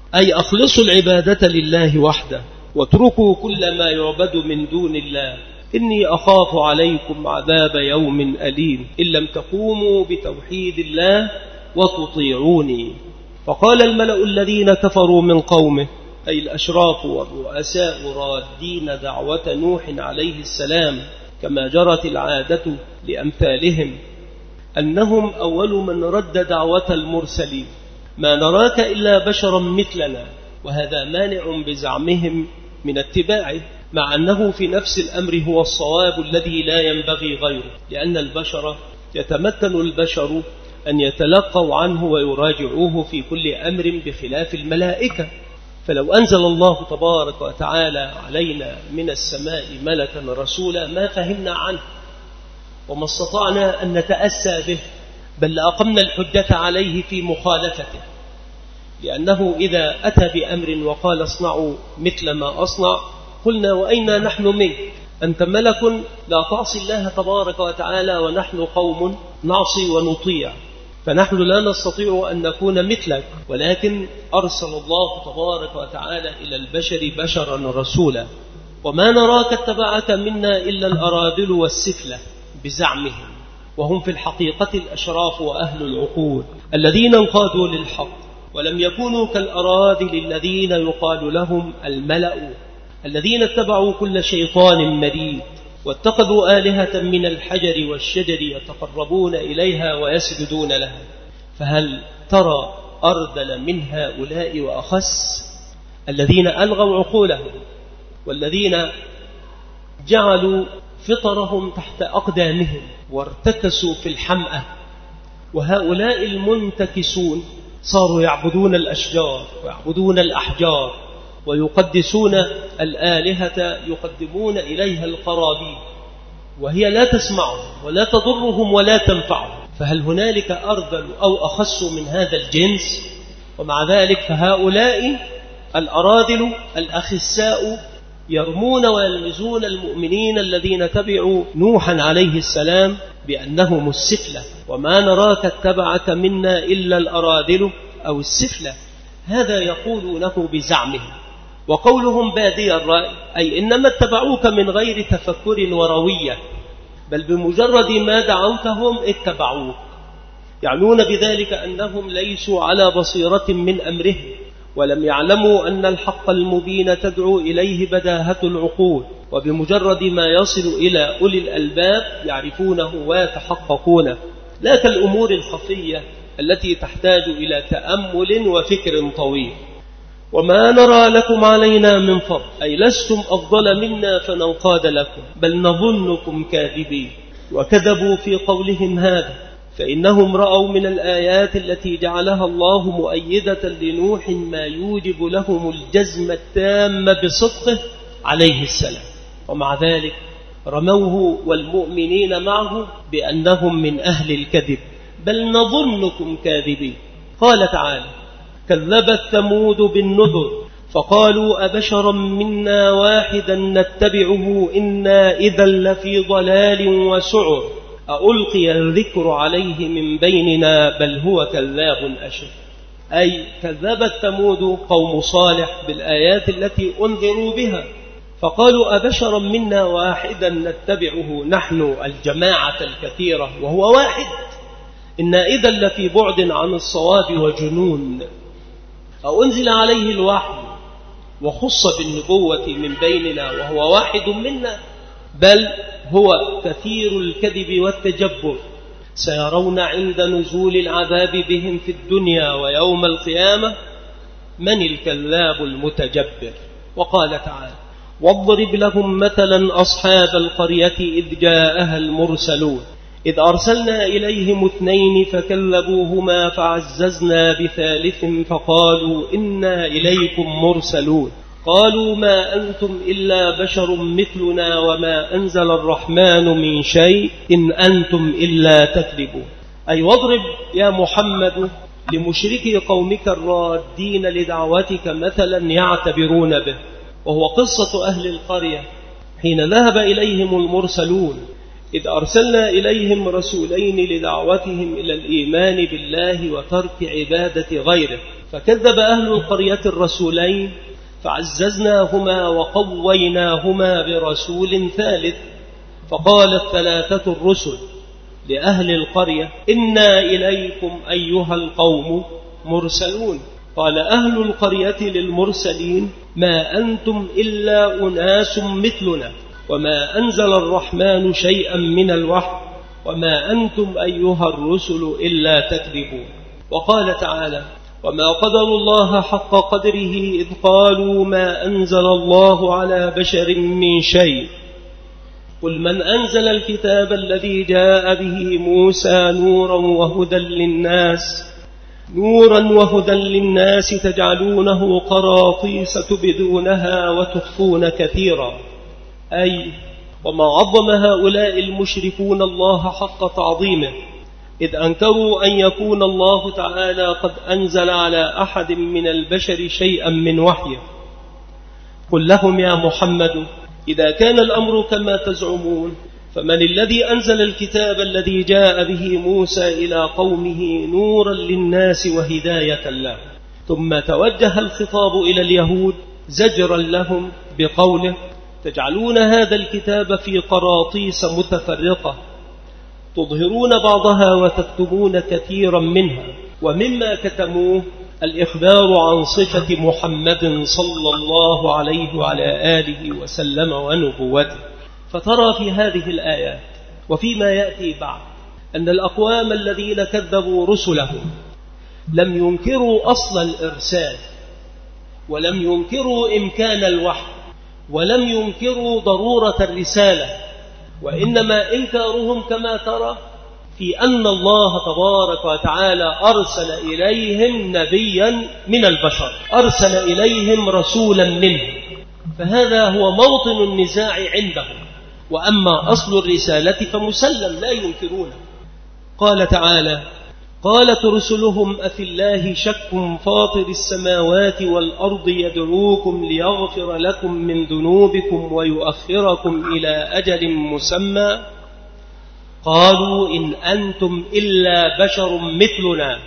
أي أخلصوا العبادة لله وحده واتركوا كل ما يعبد من دون الله، إني أخاف عليكم عذاب يوم أليم إن لم تقوموا بتوحيد الله وتطيعوني. فقال الملأ الذين كفروا من قومه، أي الأشراف والرؤساء رادين دعوة نوح عليه السلام كما جرت العادة لأمثالهم، أنهم أول من رد دعوة المرسلين، ما نراك إلا بشرا مثلنا، وهذا مانع بزعمهم من اتباعه، مع أنه في نفس الأمر هو الصواب الذي لا ينبغي غيره، لأن البشر يتمكن البشر أن يتلقوا عنه ويراجعوه في كل أمر بخلاف الملائكة. فلو أنزل الله تبارك وتعالى علينا من السماء ملكا رسولا ما فهمنا عنه وما استطعنا أن نتأسى به، بل لأقمنا الحجة عليه في مخالفته، لأنه إذا أتى بأمر وقال اصنعوا مثل ما أصنع قلنا وأين نحن منك؟ أنت ملك لا تعصي الله تبارك وتعالى ونحن قوم نعصي ونطيع، فنحن لا نستطيع أن نكون مثلك، ولكن أرسل الله تبارك وتعالى إلى البشر بشرا رسولا. وما نراك اتبعك منا إلا الأراذل والسفلة بزعمهم، وهم في الحقيقة الأشراف وأهل العقول الذين انقادوا للحق، ولم يكونوا كالأراذل الذين يقال لهم الملأ الذين اتبعوا كل شيطان مريد واتخذوا آلهة من الحجر والشجر يتقربون إليها ويسجدون لها. فهل ترى أردل من هؤلاء وأخس الذين ألغوا عقولهم والذين جعلوا فطرهم تحت أقدامهم وارتكسوا في الحمأة؟ وهؤلاء المنتكسون صاروا يعبدون الأشجار ويعبدون الأحجار ويقدسون الآلهة، يقدمون إليها القرابين، وهي لا تسمعهم ولا تضرهم ولا تنفعهم. فهل هنالك أردل أو أخص من هذا الجنس؟ ومع ذلك فهؤلاء الأراذل الأخساء يرمون ويلمزون المؤمنين الذين تبعوا نوحا عليه السلام بأنهم السفلة، وما نراك اتبعك منا إلا الأراذل أو السفلة. هذا يقولونه بزعمهم، وقولهم بادي الرأي، أي إنما اتبعوك من غير تفكر وروية، بل بمجرد ما دعوتهم اتبعوك، يعنون بذلك أنهم ليسوا على بصيرة من أمرهم، ولم يعلموا أن الحق المبين تدعو إليه بداهة العقول، وبمجرد ما يصل إلى أولي الألباب يعرفونه ويتحققونه، لا كالأمور الخفية التي تحتاج إلى تأمل وفكر طويل. وما نرى لكم علينا من فضل، أي لستم أفضل منا فننقاد لكم، بل نظنكم كاذبين. وكذبوا في قولهم هذا، فإنهم رأوا من الآيات التي جعلها الله مؤيدة لنوح ما يوجب لهم الجزم التام بصدقه عليه السلام، ومع ذلك رموه والمؤمنين معه بأنهم من أهل الكذب، بل نظنكم كاذبين. قال تعالى: كذبت ثمود بالنذر فقالوا أبشرا منا واحدا نتبعه إنا إذا لفي ضلال وسعر ألقي الذكر عليه من بيننا بل هو كذاب أشر. أي كذبت ثمود قوم صالح بالآيات التي أنذروا بها، فقالوا أبشرا منا واحدا نتبعه نحن الجماعة الكثيرة وهو واحد، إنا إذا لفي بعد عن الصواب وجنون. أو أنزل عليه الوحي وخص بالنبوة من بيننا وهو واحد منا، بل هو كثير الكذب والتجبر. سيرون عند نزول العذاب بهم في الدنيا ويوم القيامة من الكذاب المتجبر. وقال تعالى: واضرب لهم مثلا أصحاب القرية إذ جاءها المرسلون إذ أرسلنا إليهم اثنين فكذبوهما فعززنا بثالث فقالوا إنا إليكم مرسلون قالوا ما أنتم إلا بشر مثلنا وما أنزل الرحمن من شيء إن أنتم إلا تكذبون. أي واضرب يا محمد لمشركي قومك الرادين لدعوتك مثلا يعتبرون به، وهو قصة أهل القرية حين ذهب إليهم المرسلون إذ أرسلنا إليهم رسولين لدعوتهم إلى الإيمان بالله وترك عبادة غيره، فكذب أهل القرية الرسولين فعززناهما وقويناهما برسول ثالث. فقال الثلاثة الرسل لأهل القرية إنا إليكم أيها القوم مرسلون. قال أهل القرية للمرسلين ما أنتم إلا أناس مثلنا، وما أنزل الرحمن شيئا من الوحي، وما أنتم أيها الرسل إلا تكذبون. وقال تعالى وما قدروا الله حق قدره إذ قالوا ما أنزل الله على بشر من شيء. قل من أنزل الكتاب الذي جاء به موسى نورا وهدى للناس نورا وهدى للناس تجعلونه قراطيس تبدونها وتخفون كثيرا. أي وما عظم هؤلاء المشركون الله حق تعظيمه، إذ أنكروا أن يكون الله تعالى قد أنزل على أحد من البشر شيئا من وحيه. قل لهم يا محمد إذا كان الأمر كما تزعمون فمن الذي أنزل الكتاب الذي جاء به موسى إلى قومه نورا للناس وهداية له. ثم توجه الخطاب إلى اليهود زجرا لهم بقوله تجعلون هذا الكتاب في قراطيس متفرقة تظهرون بعضها وتكتمون كثيرا منها. ومما كتموه الإخبار عن صفة محمد صلى الله عليه وعلى آله وسلم ونبوته. فترى في هذه الآيات وفيما يأتي بعد أن الأقوام الذين كذبوا رسلهم لم ينكروا أصل الإرسال، ولم ينكروا إمكان الوحي، ولم ينكروا ضرورة الرسالة، وإنما إنكارهم كما ترى في أن الله تبارك وتعالى أرسل إليهم نبيا من البشر، أرسل إليهم رسولا منهم، فهذا هو موطن النزاع عندهم. وأما أصل الرسالة فمسلم لا ينكرونه. قال تعالى قالت رسلهم أفي الله شك فاطر السماوات والأرض يدعوكم ليغفر لكم من ذنوبكم ويؤخركم إلى أجل مسمى قالوا إن أنتم إلا بشر مثلنا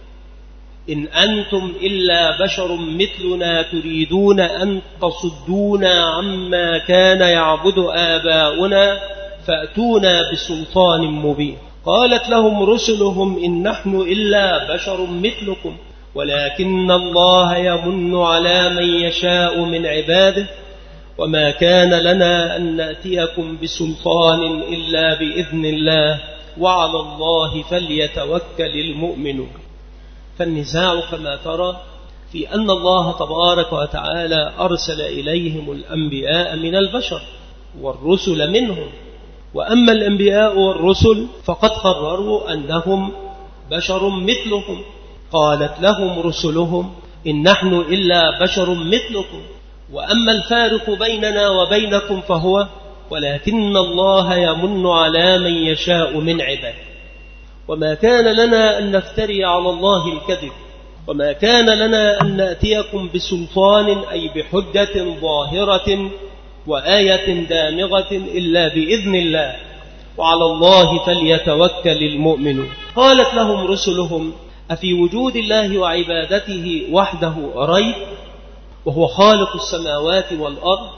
إن أنتم إلا بشر مثلنا تريدون أن تصدونا عما كان يعبد آباؤنا فأتونا بسلطان مبين. قالت لهم رسلهم إن نحن إلا بشر مثلكم ولكن الله يمن على من يشاء من عباده وما كان لنا أن نأتيكم بسلطان إلا بإذن الله وعلى الله فليتوكل المؤمنون. فالنزاع كما ترى في أن الله تبارك وتعالى أرسل إليهم الأنبياء من البشر والرسل منهم، وأما الأنبياء والرسل فقد قرروا أنهم بشر مثلهم. قالت لهم رسلهم إن نحن إلا بشر مثلكم وأما الفارق بيننا وبينكم فهو ولكن الله يمن على من يشاء من عباده وما كان لنا أن نفتري على الله الكذب وما كان لنا أن نأتيكم بسلطان أي بحجة ظاهرة وآية دامغة إلا بإذن الله وعلى الله فليتوكل المؤمنون. قالت لهم رسلهم أفي وجود الله وعبادته وحده ريب وهو خالق السماوات والأرض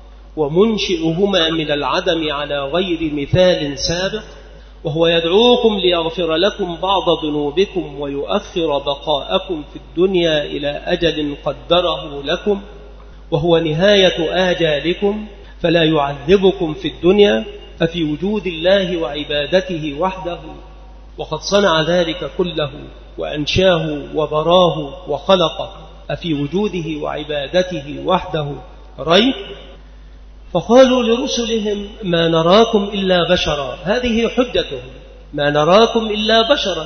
ومنشئهما من العدم على غير مثال سابق وهو يدعوكم ليغفر لكم بعض ذنوبكم ويؤخر بقاءكم في الدنيا إلى أجل قدره لكم وهو نهاية آجالكم فلا يعذبكم في الدنيا ففي وجود الله وعبادته وحده وقد صنع ذلك كله وأنشاه وبراه وخلقه أفي وجوده وعبادته وحده ريب. فقالوا لرسلهم ما نراكم إلا بشرا، هذه حجتهم، ما نراكم إلا بشرا،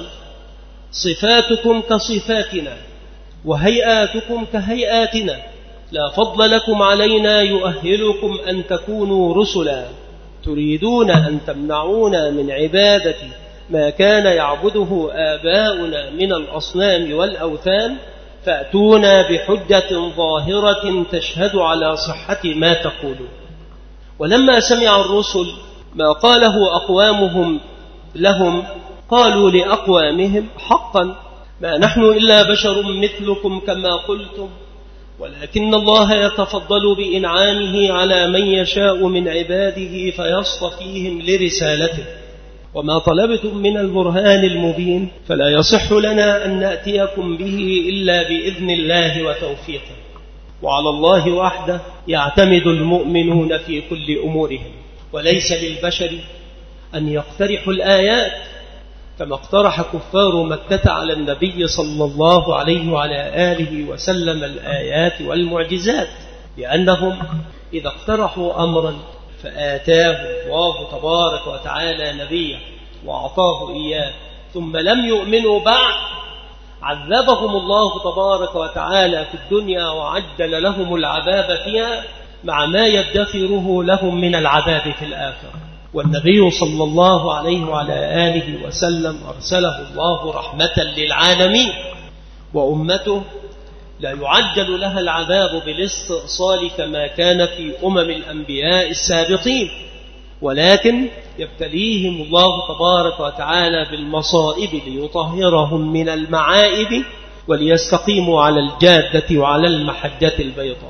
صفاتكم كصفاتنا وهيئاتكم كهيئاتنا، لا فضل لكم علينا يؤهلكم أن تكونوا رسلا، تريدون أن تمنعونا من عبادة ما كان يعبده آباؤنا من الأصنام والأوثان، فأتونا بحجة ظاهرة تشهد على صحة ما تقولون. ولما سمع الرسل ما قاله أقوامهم لهم قالوا لأقوامهم حقا ما نحن إلا بشر مثلكم كما قلتم، ولكن الله يتفضل بإنعامه على من يشاء من عباده فيصطفيهم لرسالته، وما طلبتم من البرهان المبين فلا يصح لنا أن نأتيكم به إلا بإذن الله وتوفيقه، وعلى الله وحده يعتمد المؤمنون في كل أمورهم، وليس للبشر أن يقترحوا الآيات كما اقترح كفار مكة على النبي صلى الله عليه وعلى آله وسلم الآيات والمعجزات، لأنهم إذا اقترحوا أمرا فآتاه الله تبارك وتعالى نبيه وأعطاه إياه ثم لم يؤمنوا بعد عذبهم الله تبارك وتعالى في الدنيا وعجل لهم العذاب فيها مع ما يدخره لهم من العذاب في الآخرة. والنبي صلى الله عليه وعلى آله وسلم أرسله الله رحمة للعالمين، وأمته لا يعجل لها العذاب بالاستئصال كما كان في أمم الأنبياء السابقين، ولكن يبتليهم الله تبارك وتعالى بالمصائب ليطهرهم من المعائب وليستقيموا على الجادة وعلى المحجة البيضاء.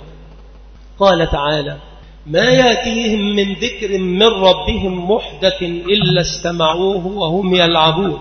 قال تعالى: ما يأتيهم من ذكر من ربهم محدث إلا استمعوه وهم يلعبون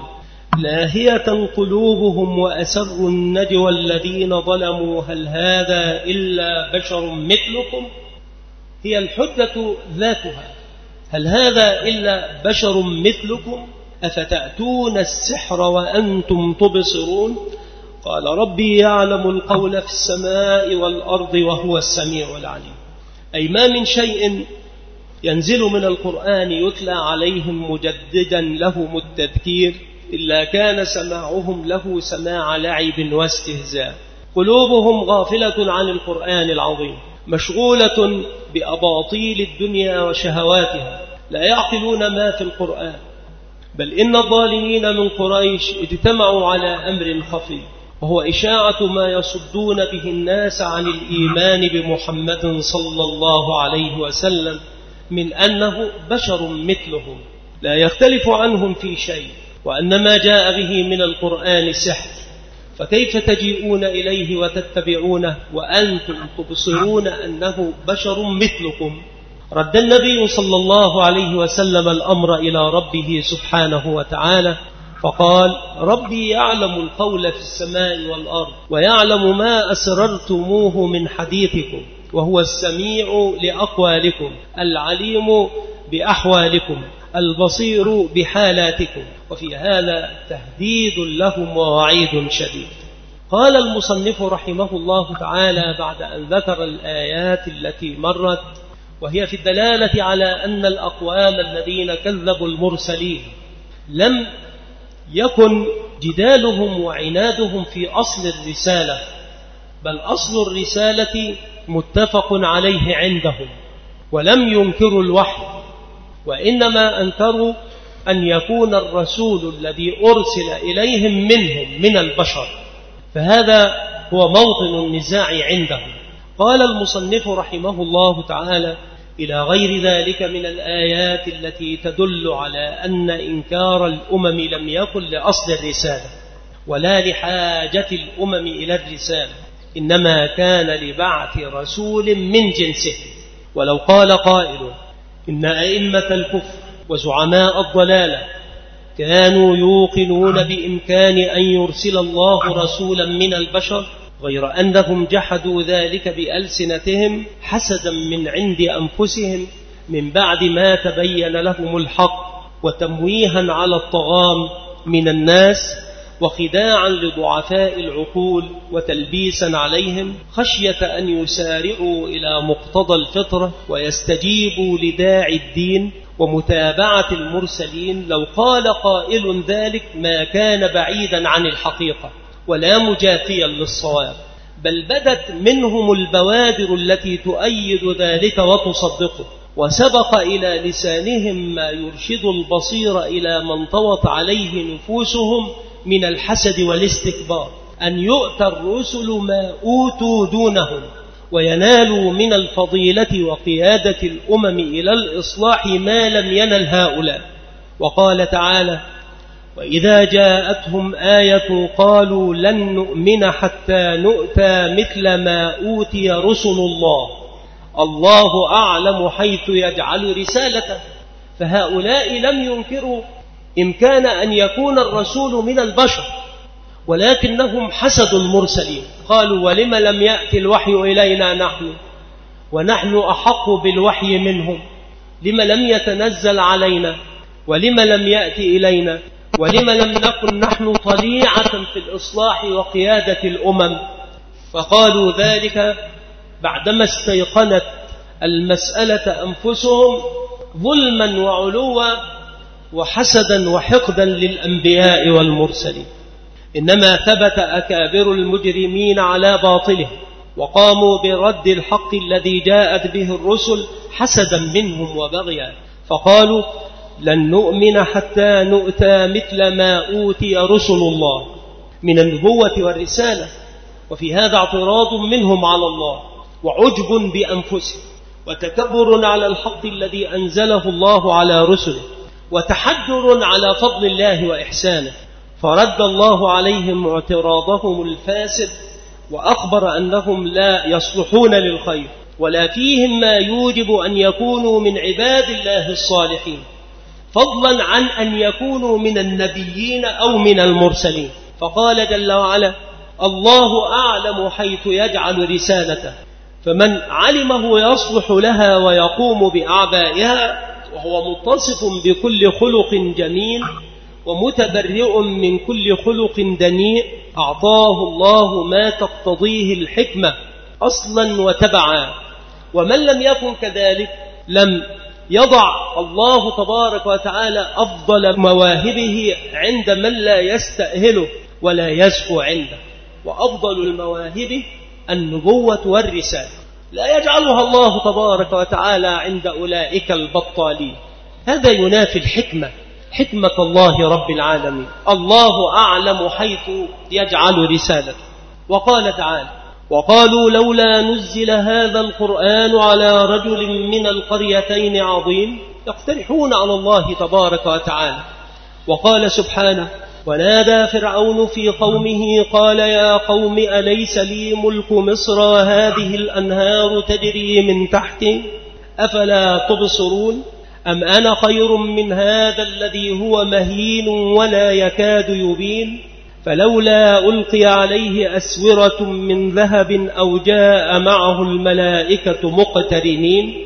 لاهية قلوبهم وأسروا النجوى الذين ظلموا هل هذا إلا بشر مثلكم. هي الحجة ذاتها، هل هذا إلا بشر مثلكم أفتأتون السحر وأنتم تبصرون. قال: ربي يعلم القول في السماء والأرض وهو السميع العليم. أي ما من شيء ينزل من القرآن يتلى عليهم مجددا لهم التذكير إلا كان سماعهم له سماع لعب واستهزاء. قلوبهم غافلة عن القرآن العظيم، مشغولة بأباطيل الدنيا وشهواتها، لا يعقلون ما في القرآن. بل إن الظالمين من قريش اجتمعوا على أمر خفي، وهو إشاعة ما يصدون به الناس عن الإيمان بمحمد صلى الله عليه وسلم من أنه بشر مثلهم لا يختلف عنهم في شيء، وأن ما جاء به من القرآن سحر، فكيف تجيئون إليه وتتبعونه وأنتم تبصرون أنه بشر مثلكم. رد النبي صلى الله عليه وسلم الأمر إلى ربه سبحانه وتعالى فقال: ربي يعلم القول في السماء والأرض ويعلم ما أسررتموه من حديثكم وهو السميع لأقوالكم العليم بأحوالكم البصير بحالاتكم. وفي هذا تهديد لهم ووعيد شديد. قال المصنف رحمه الله تعالى بعد أن ذكر الآيات التي مرت وهي في الدلالة على أن الأقوام الذين كذبوا المرسلين لم يكن جدالهم وعنادهم في أصل الرسالة، بل أصل الرسالة متفق عليه عندهم، ولم ينكروا الوحي، وإنما أنكروا أن يكون الرسول الذي أرسل إليهم منهم من البشر، فهذا هو موطن النزاع عندهم. قال المصنف رحمه الله تعالى: إلى غير ذلك من الآيات التي تدل على أن إنكار الأمم لم يكن لأصل الرسالة ولا لحاجة الأمم إلى الرسالة، إنما كان لبعث رسول من جنسه. ولو قال قائل إن أئمة الكفر وزعماء الضلالة كانوا يوقنون بإمكان أن يرسل الله رسولا من البشر، غير أنهم جحدوا ذلك بألسنتهم حسدا من عند أنفسهم من بعد ما تبين لهم الحق، وتمويها على الطغام من الناس، وخداعا لضعفاء العقول، وتلبيسا عليهم خشية أن يسارعوا إلى مقتضى الفطرة ويستجيبوا لداعي الدين ومتابعة المرسلين. لو قال قائل ذلك ما كان بعيدا عن الحقيقة ولا مجافيا للصواب، بل بدت منهم البوادر التي تؤيد ذلك وتصدقه، وسبق إلى لسانهم ما يرشد البصير إلى من طوت عليه نفوسهم من الحسد والاستكبار، أن يؤتى الرسل ما أوتوا دونهم وينالوا من الفضيلة وقيادة الأمم إلى الإصلاح ما لم ينل هؤلاء. وقال تعالى: وإذا جاءتهم آية قالوا لن نؤمن حتى نؤتى مثل ما أوتي رسل الله الله أعلم حيث يجعل رسالته. فهؤلاء لم ينكروا إمكان أن يكون الرسول من البشر، ولكنهم حسدوا المرسلين، قالوا: ولم لم يأتي الوحي إلينا نحن ونحن أحق بالوحي منهم؟ لم لم يتنزل علينا؟ ولم لم يأتي إلينا؟ ولم لم نكن نحن طليعة في الإصلاح وقيادة الأمم؟ فقالوا ذلك بعدما استيقنت المسألة أنفسهم ظلما وعلوا وحسدا وحقدا للأنبياء والمرسلين. إنما ثبت أكابر المجرمين على باطله وقاموا برد الحق الذي جاءت به الرسل حسدا منهم وبغيا، فقالوا: لن نؤمن حتى نؤتى مثل ما أوتي رسل الله من النبوة والرسالة. وفي هذا اعتراض منهم على الله وعجب بأنفسهم وتكبر على الحق الذي أنزله الله على رسله وتحجر على فضل الله وإحسانه، فرد الله عليهم اعتراضهم الفاسد وأخبر أنهم لا يصلحون للخير ولا فيهم ما يوجب أن يكونوا من عباد الله الصالحين، فضلا عن أن يكونوا من النبيين أو من المرسلين. فقال جل وعلا: الله أعلم حيث يجعل رسالته، فمن علمه يصلح لها ويقوم بأعبائها وهو متصف بكل خلق جميل ومتبرئ من كل خلق دنيء أعطاه الله ما تقتضيه الحكمة أصلا وتبعا. ومن لم يكن كذلك لم يضع الله تبارك وتعالى أفضل مواهبه عند من لا يستأهله ولا يزكو عنده، وأفضل المواهب النبوة والرسالة لا يجعلها الله تبارك وتعالى عند أولئك البطالين. هذا ينافي الحكمة، حكمة الله رب العالمين. الله أعلم حيث يجعل رسالته. وقال تعالى: وقالوا لولا نزل هذا القرآن على رجل من القريتين عظيم، يقترحون على الله تبارك وتعالى. وقال سبحانه: ونادى فرعون في قومه قال يا قوم أليس لي ملك مصر وهذه الأنهار تجري من تحتي أفلا تبصرون أم أنا خير من هذا الذي هو مهين ولا يكاد يبين فلولا ألقي عليه أسورة من ذهب أو جاء معه الملائكة مقترنين.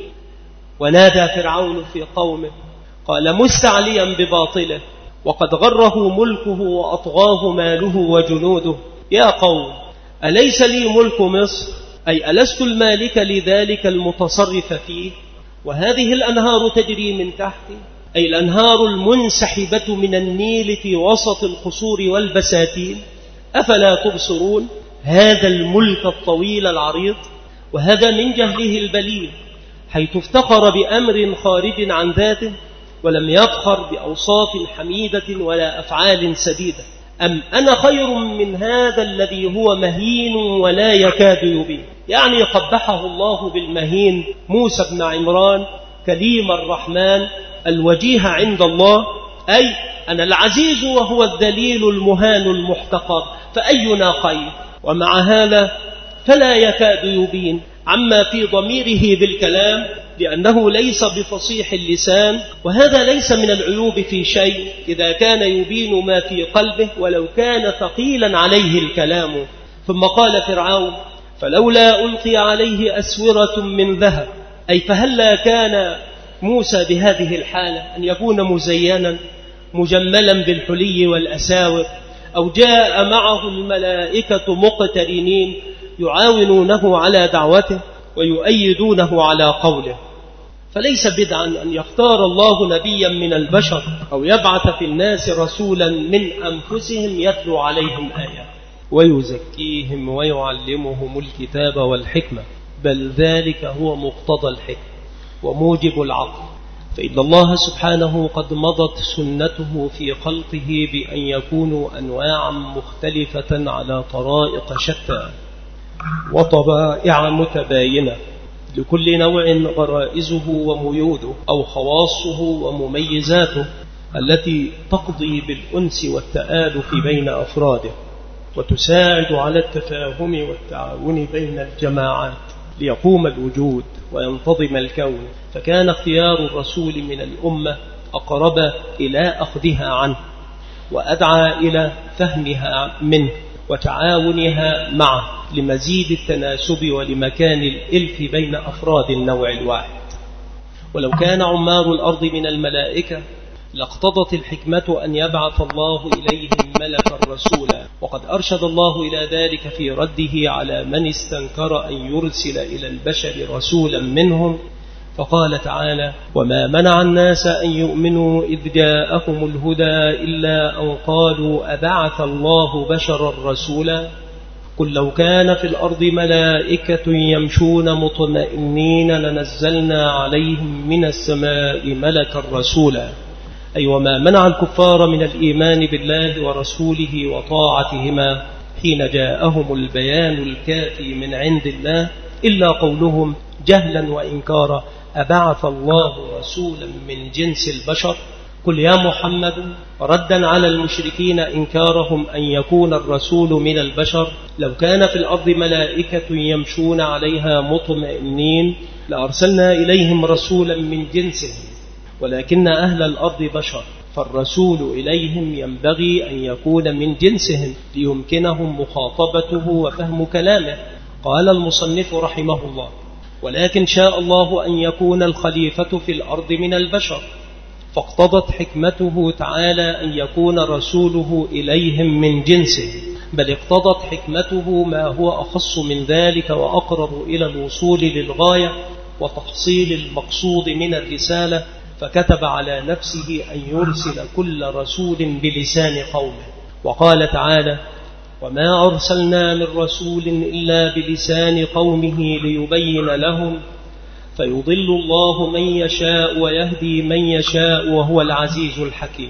ونادى فرعون في قومه قال مستعليا بباطله وقد غره ملكه وأطغاه ماله وجنوده يا قوم أليس لي ملك مصر أي ألست المالك لذلك المتصرف فيه وهذه الأنهار تجري من تحتي أي الأنهار المنسحبة من النيل في وسط القصور والبساتين أفلا تبصرون. هذا الملك الطويل العريض، وهذا من جهله البليل حيث افتخر بأمر خارج عن ذاته ولم يفخر بأوصاف حميدة ولا أفعال سديدة. أم أنا خير من هذا الذي هو مهين ولا يكاد يبين، يعني قبحه الله بالمهين موسى بن عمران كليم الرحمن الوجيه عند الله، أي أنا العزيز وهو الذليل المهان المحتقر فأينا خير. ومع هذا فلا يكاد يبين عما في ضميره بالكلام لأنه ليس بفصيح اللسان، وهذا ليس من العيوب في شيء إذا كان يبين ما في قلبه ولو كان ثقيلا عليه الكلام. ثم قال فرعون فلولا ألقي عليه أسورة من ذهب، أي فهلا كان موسى بهذه الحالة أن يكون مزينا مجملا بالحلي والأساور، أو جاء معه الملائكة مقترنين يعاونونه على دعوته ويؤيدونه على قوله. فليس بدعا أن يختار الله نبيا من البشر أو يبعث في الناس رسولا من أنفسهم يتلو عليهم آيات ويزكيهم ويعلمهم الكتاب والحكمة، بل ذلك هو مقتضى الحكمة وموجب العقل، فإن الله سبحانه قد مضت سنته في خلقه بأن يكونوا أنواعا مختلفة على طرائق شتى، وطبائع متباينة، لكل نوع غرائزه وميوله أو خواصه ومميزاته التي تقضي بالأنس والتآلف بين أفراده، وتساعد على التفاهم والتعاون بين الجماعات ليقوم الوجود وينتظم الكون. فكان اختيار الرسول من الأمة أقرب إلى أخذها عنه، وأدعى إلى فهمها منه وتعاونها معه لمزيد التناسب ولمكان الإلف بين أفراد النوع الواحد. ولو كان عمار الأرض من الملائكة لاقتضت الحكمة أن يبعث الله إليهم ملكا رسولا، وقد أرشد الله إلى ذلك في رده على من استنكر أن يرسل إلى البشر رسولا منهم، فقال تعالى: وما منع الناس أن يؤمنوا إذ جاءهم الهدى إلا أن قالوا أبعث الله بشرا رسولا. قل لو كان في الأرض ملائكة يمشون مطمئنين لنزلنا عليهم من السماء ملكا رسولا، أي وما منع الكفار من الإيمان بالله ورسوله وطاعتهما حين جاءهم البيان الكافي من عند الله إلا قولهم جهلا وإنكارا: أبعث الله رسولا من جنس البشر. قل يا محمد ردا على المشركين إنكارهم أن يكون الرسول من البشر: لو كان في الأرض ملائكة يمشون عليها مطمئنين لأرسلنا إليهم رسولا من جنسهم، ولكن أهل الأرض بشر، فالرسول إليهم ينبغي أن يكون من جنسهم ليمكنهم مخاطبته وفهم كلامه. قال المصنف رحمه الله: ولكن شاء الله أن يكون الخليفة في الأرض من البشر، فاقتضت حكمته تعالى أن يكون رسوله إليهم من جنسه، بل اقتضت حكمته ما هو أخص من ذلك وأقرب إلى الوصول للغاية وتحصيل المقصود من الرسالة، فكتب على نفسه أن يرسل كل رسول بلسان قومه. وقال تعالى: وما أرسلنا من رسول إلا بلسان قومه ليبين لهم، فيضل الله من يشاء ويهدي من يشاء وهو العزيز الحكيم.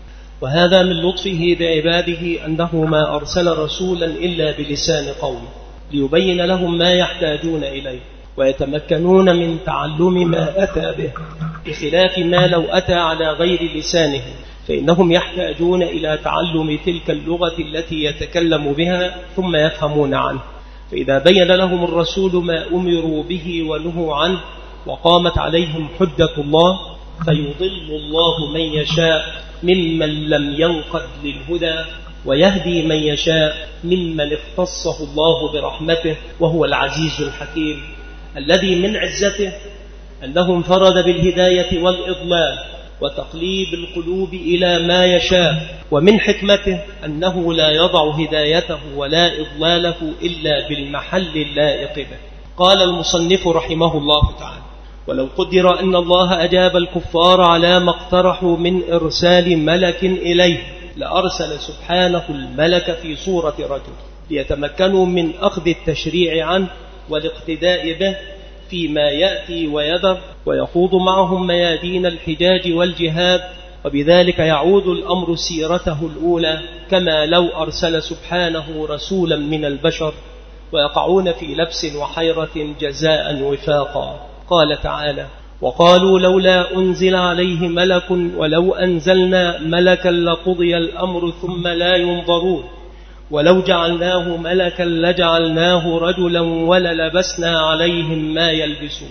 وهذا من لطفه بعباده أنه ما أرسل رسولا إلا بلسان قومه ليبين لهم ما يحتاجون إليه ويتمكنون من تعلم ما أتى به، بخلاف ما لو أتى على غير لسانه، فإنهم يحتاجون إلى تعلم تلك اللغة التي يتكلم بها ثم يفهمون عنه. فإذا بين لهم الرسول ما أمروا به ونهوا عنه وقامت عليهم حجة الله، فيضل الله من يشاء ممن لم ينقد للهدى ويهدي من يشاء ممن اختصه الله برحمته، وهو العزيز الحكيم الذي من عزته أنه انفرد بالهداية والإضلال وتقليب القلوب إلى ما يشاء، ومن حكمته أنه لا يضع هدايته ولا إضلاله إلا بالمحل اللائق به. قال المصنف رحمه الله تعالى: ولو قدر أن الله أجاب الكفار على ما اقترحوا من إرسال ملك إليه لأرسل سبحانه الملك في صورة رجل ليتمكنوا من أخذ التشريع عنه والاقتداء به فيما يأتي ويذر، ويخوض معهم ميادين الحجاج والجهاد، وبذلك يعود الأمر سيرته الأولى كما لو أرسل سبحانه رسولا من البشر، ويقعون في لبس وحيرة جزاء وفاقا. قال تعالى: وقالوا لولا أنزل عليه ملك ولو أنزلنا ملكا لقضي الأمر ثم لا ينظرون ولو جعلناه ملكا لجعلناه رجلا وللبسنا عليهم ما يلبسون.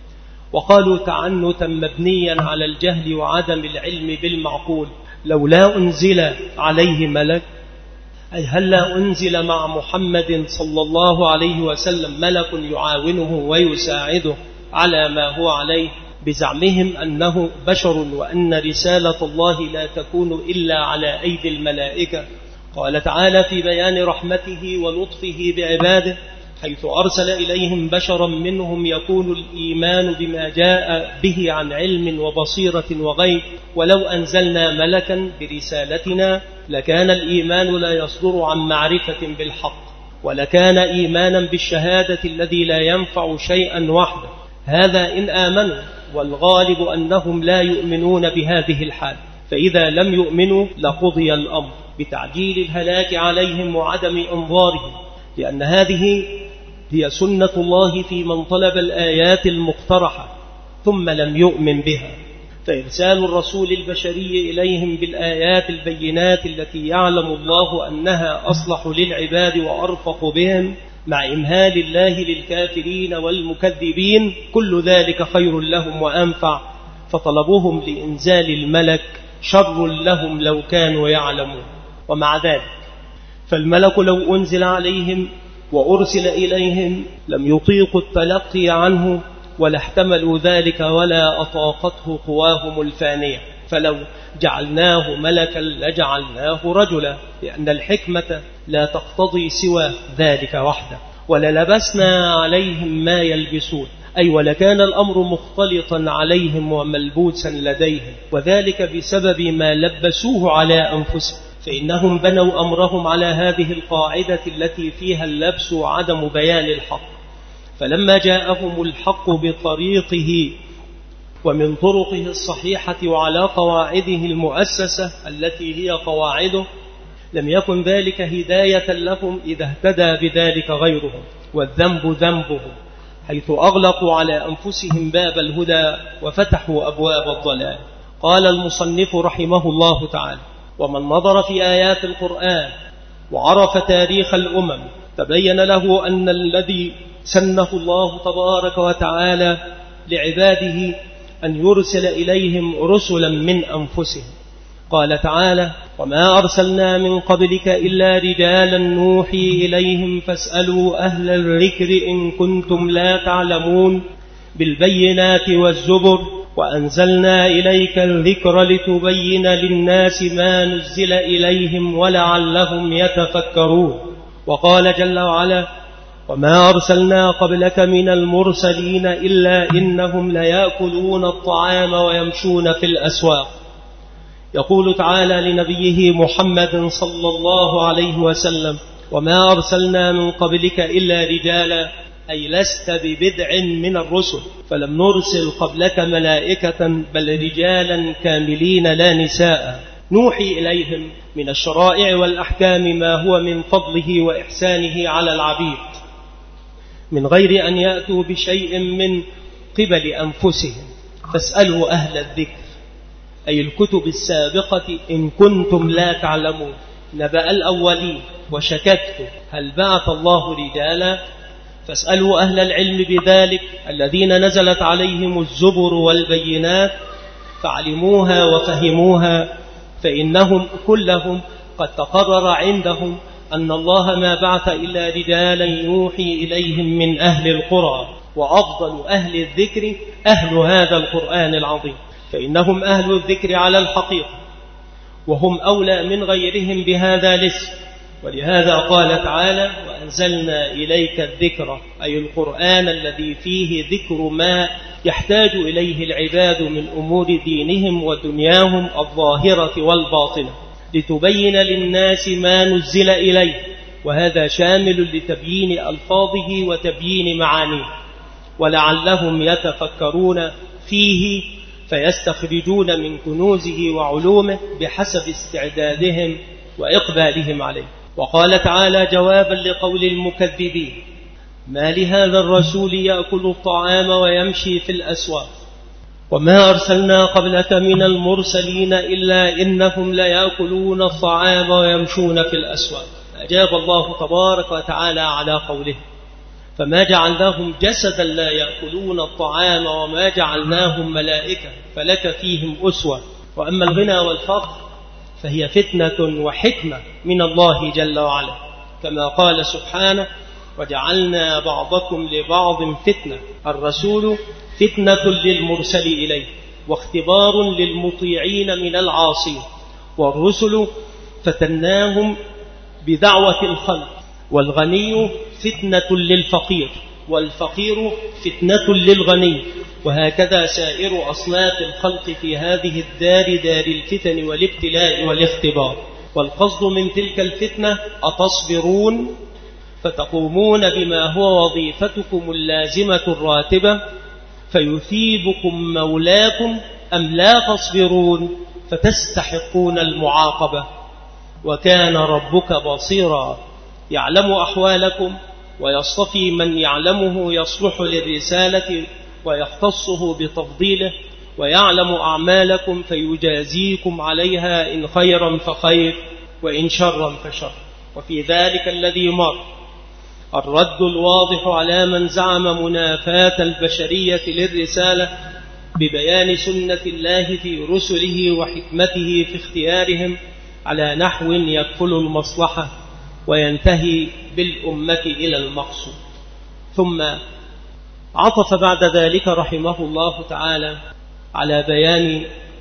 وقالوا تعنتا مبنيا على الجهل وعدم العلم بالمعقول: لولا أنزل عليه ملك، أي هل لا أنزل مع محمد صلى الله عليه وسلم ملك يعاونه ويساعده على ما هو عليه، بزعمهم أنه بشر وأن رسالة الله لا تكون إلا على أيدي الملائكة. قال تعالى في بيان رحمته ولطفه بعباده حيث أرسل إليهم بشرا منهم يكون الإيمان بما جاء به عن علم وبصيرة وغيب: ولو أنزلنا ملكا برسالتنا لكان الإيمان لا يصدر عن معرفة بالحق، ولكان إيمانا بالشهادة الذي لا ينفع شيئا وحده. هذا إن آمنوا، والغالب أنهم لا يؤمنون بهذه الحال، فإذا لم يؤمنوا لقضي الأمر بتعجيل الهلاك عليهم وعدم إنظارهم، لأن هذه هي سنة الله في من طلب الآيات المقترحة ثم لم يؤمن بها، فإرسال الرسول البشري إليهم بالآيات البينات التي يعلم الله أنها أصلح للعباد وأرفق بهم مع إمهال الله للكافرين والمكذبين، كل ذلك خير لهم وأنفع، فطلبهم لإنزال الملك شر لهم لو كانوا يعلمون. ومع ذلك فالملك لو أنزل عليهم وأرسل إليهم لم يطيقوا التلقي عنه ولا احتملوا ذلك ولا أطاقته قواهم الفانية، فلو جعلناه ملكا لجعلناه رجلا، لأن الحكمة لا تقتضي سوى ذلك وحده، وللبسنا عليهم ما يلبسون، أي ولكان الأمر مختلطا عليهم وملبوسا لديهم، وذلك بسبب ما لبسوه على أنفسهم، فإنهم بنوا أمرهم على هذه القاعدة التي فيها اللبس وعدم بيان الحق. فلما جاءهم الحق بطريقه ومن طرقه الصحيحة وعلى قواعده المؤسسة التي هي قواعده، لم يكن ذلك هداية لهم إذا اهتدى بذلك غيرهم، والذنب ذنبهم، حيث أغلقوا على أنفسهم باب الهدى وفتحوا أبواب الضلال. قال المصنف رحمه الله تعالى: ومن نظر في آيات القرآن وعرف تاريخ الأمم تبين له أن الذي سنه الله تبارك وتعالى لعباده أن يرسل إليهم رسلا من أنفسهم. قال تعالى: وما أرسلنا من قبلك إلا رجالا نوحي إليهم فاسألوا أهل الذكر إن كنتم لا تعلمون بالبينات والزبر وأنزلنا إليك الذكر لتبين للناس ما نزل إليهم ولعلهم يتفكرون. وقال جل وعلا: وما أرسلنا قبلك من المرسلين إلا إنهم ليأكلون الطعام ويمشون في الأسواق. يقول تعالى لنبيه محمد صلى الله عليه وسلم: وما أرسلنا من قبلك إلا رجالا، أي لست ببدع من الرسل، فلم نرسل قبلك ملائكة بل رجالا كاملين لا نساء، نوحي إليهم من الشرائع والأحكام ما هو من فضله وإحسانه على العبيد، من غير أن يأتوا بشيء من قبل أنفسهم. فاسألوا أهل الذكر، أي الكتب السابقة إن كنتم لا تعلمون، نبأ الأولين وشككتم هل بعث الله رجالا، فاسألوا أهل العلم بذلك الذين نزلت عليهم الزبر والبينات فعلموها وفهموها، فإنهم كلهم قد تقرر عندهم أن الله ما بعث إلا رجالا يوحي إليهم من أهل القرى، وأفضل أهل الذكر أهل هذا القرآن العظيم، فإنهم أهل الذكر على الحقيقة، وهم أولى من غيرهم بهذا الاسم. ولهذا قال تعالى: وأنزلنا إليك الذكر، أي القرآن الذي فيه ذكر ما يحتاج إليه العباد من أمور دينهم ودنياهم الظاهرة والباطنة، لتبين للناس ما نزل إليه، وهذا شامل لتبيين ألفاظه وتبيين معانيه، ولعلهم يتفكرون فيه فيستخرجون من كنوزه وعلومه بحسب استعدادهم وإقبالهم عليه. وقال تعالى جوابا لقول المكذبين: ما لهذا الرسول يأكل الطعام ويمشي في الأسواق وما أرسلنا قبلك من المرسلين إلا إنهم ليأكلون الطعام ويمشون في الأسواق. أجاب الله تبارك وتعالى على قوله: فما جعلناهم جسدا لا يأكلون الطعام وما جعلناهم ملائكة فلك فيهم أسوة. وأما الغنى والفقر فهي فتنة وحكمة من الله جل وعلا، كما قال سبحانه: وجعلنا بعضكم لبعض فتنة. الرسول فتنة للمرسل إليه واختبار للمطيعين من العاصين، والرسل فتناهم بدعوة الخلق، والغني فتنة للفقير، والفقير فتنة للغني، وهكذا سائر أصناف الخلق في هذه الدار، دار الفتن والابتلاء والاختبار. والقصد من تلك الفتنة: أتصبرون فتقومون بما هو وظيفتكم اللازمة الراتبة فيثيبكم مولاكم، أم لا تصبرون فتستحقون المعاقبة، وكان ربك بصيرا يعلم أحوالكم ويصطفي من يعلمه يصلح للرسالة ويختصه بتفضيله، ويعلم أعمالكم فيجازيكم عليها إن خيرا فخير وإن شرا فشر. وفي ذلك الذي مر الرد الواضح على من زعم منافاة البشرية للرسالة ببيان سنة الله في رسله وحكمته في اختيارهم على نحو يكفل المصلحة وينتهي بالأمة إلى المقصود. ثم عطف بعد ذلك رحمه الله تعالى على بيان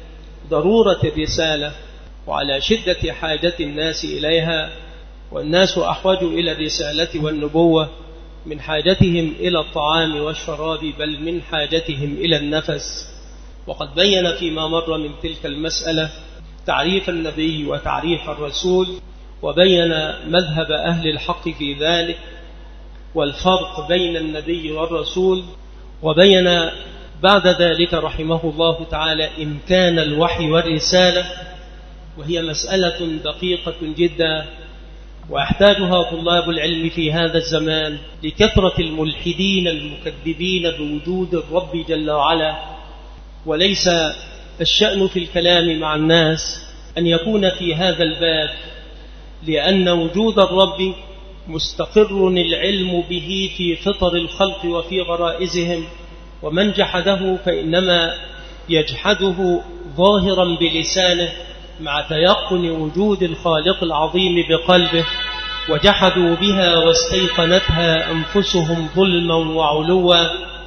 ضرورة الرسالة وعلى شدة حاجة الناس إليها، والناس أحوج إلى الرسالة والنبوة من حاجتهم إلى الطعام والشراب، بل من حاجتهم إلى النفس. وقد بين فيما مر من تلك المسألة تعريف النبي وتعريف الرسول، وبين مذهب أهل الحق في ذلك والفرق بين النبي والرسول، وبين بعد ذلك رحمه الله تعالى إمكان الوحي والرسالة، وهي مسألة دقيقة جدا ويحتاجها طلاب العلم في هذا الزمان لكثرة الملحدين المكذبين بوجود الرب جل وعلا. وليس الشأن في الكلام مع الناس أن يكون في هذا الباب، لأن وجود الرب مستقر العلم به في فطر الخلق وفي غرائزهم، ومن جحده فإنما يجحده ظاهرا بلسانه مع تيقن وجود الخالق العظيم بقلبه، وجحدوا بها واستيقنتها أنفسهم ظلما وعلوا،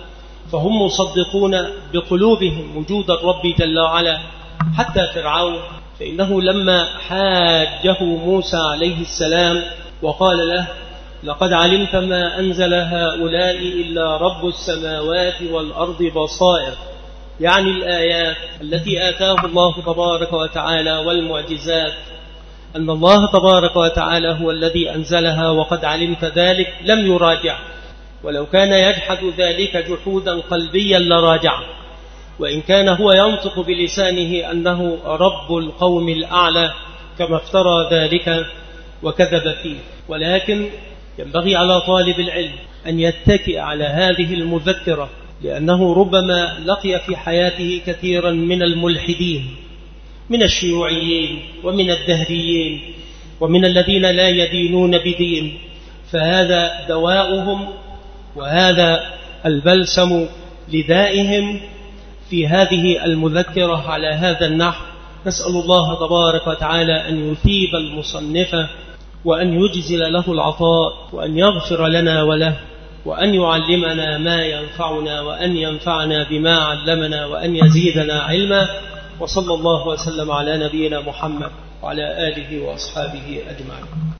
فهم مصدقون بقلوبهم وجود الرب جل وعلا. حتى فرعون فإنه لما حاجه موسى عليه السلام وقال له لقد علمت ما أنزل هؤلاء إلا رب السماوات والأرض بصائر، يعني الآيات التي آتاه الله تبارك وتعالى والمعجزات، أن الله تبارك وتعالى هو الذي أنزلها وقد علمت ذلك، لم يراجع. ولو كان يجحد ذلك جحودا قلبيا لراجع، وإن كان هو ينطق بلسانه أنه رب القوم الأعلى كما افترى ذلك وكذب فيه. ولكن ينبغي على طالب العلم أن يتكئ على هذه المذكرة، لأنه ربما لقي في حياته كثيرا من الملحدين، من الشيوعيين ومن الدهريين ومن الذين لا يدينون بدين، فهذا دواؤهم وهذا البلسم لدائهم في هذه المذكرة على هذا النحو. نسأل الله تبارك وتعالى أن يثيب المصنف وأن يجزل له العطاء وأن يغفر لنا وله، وأن يعلمنا ما ينفعنا وأن ينفعنا بما علمنا وأن يزيدنا علما. وصلى الله وسلم على نبينا محمد وعلى آله وأصحابه أجمعين.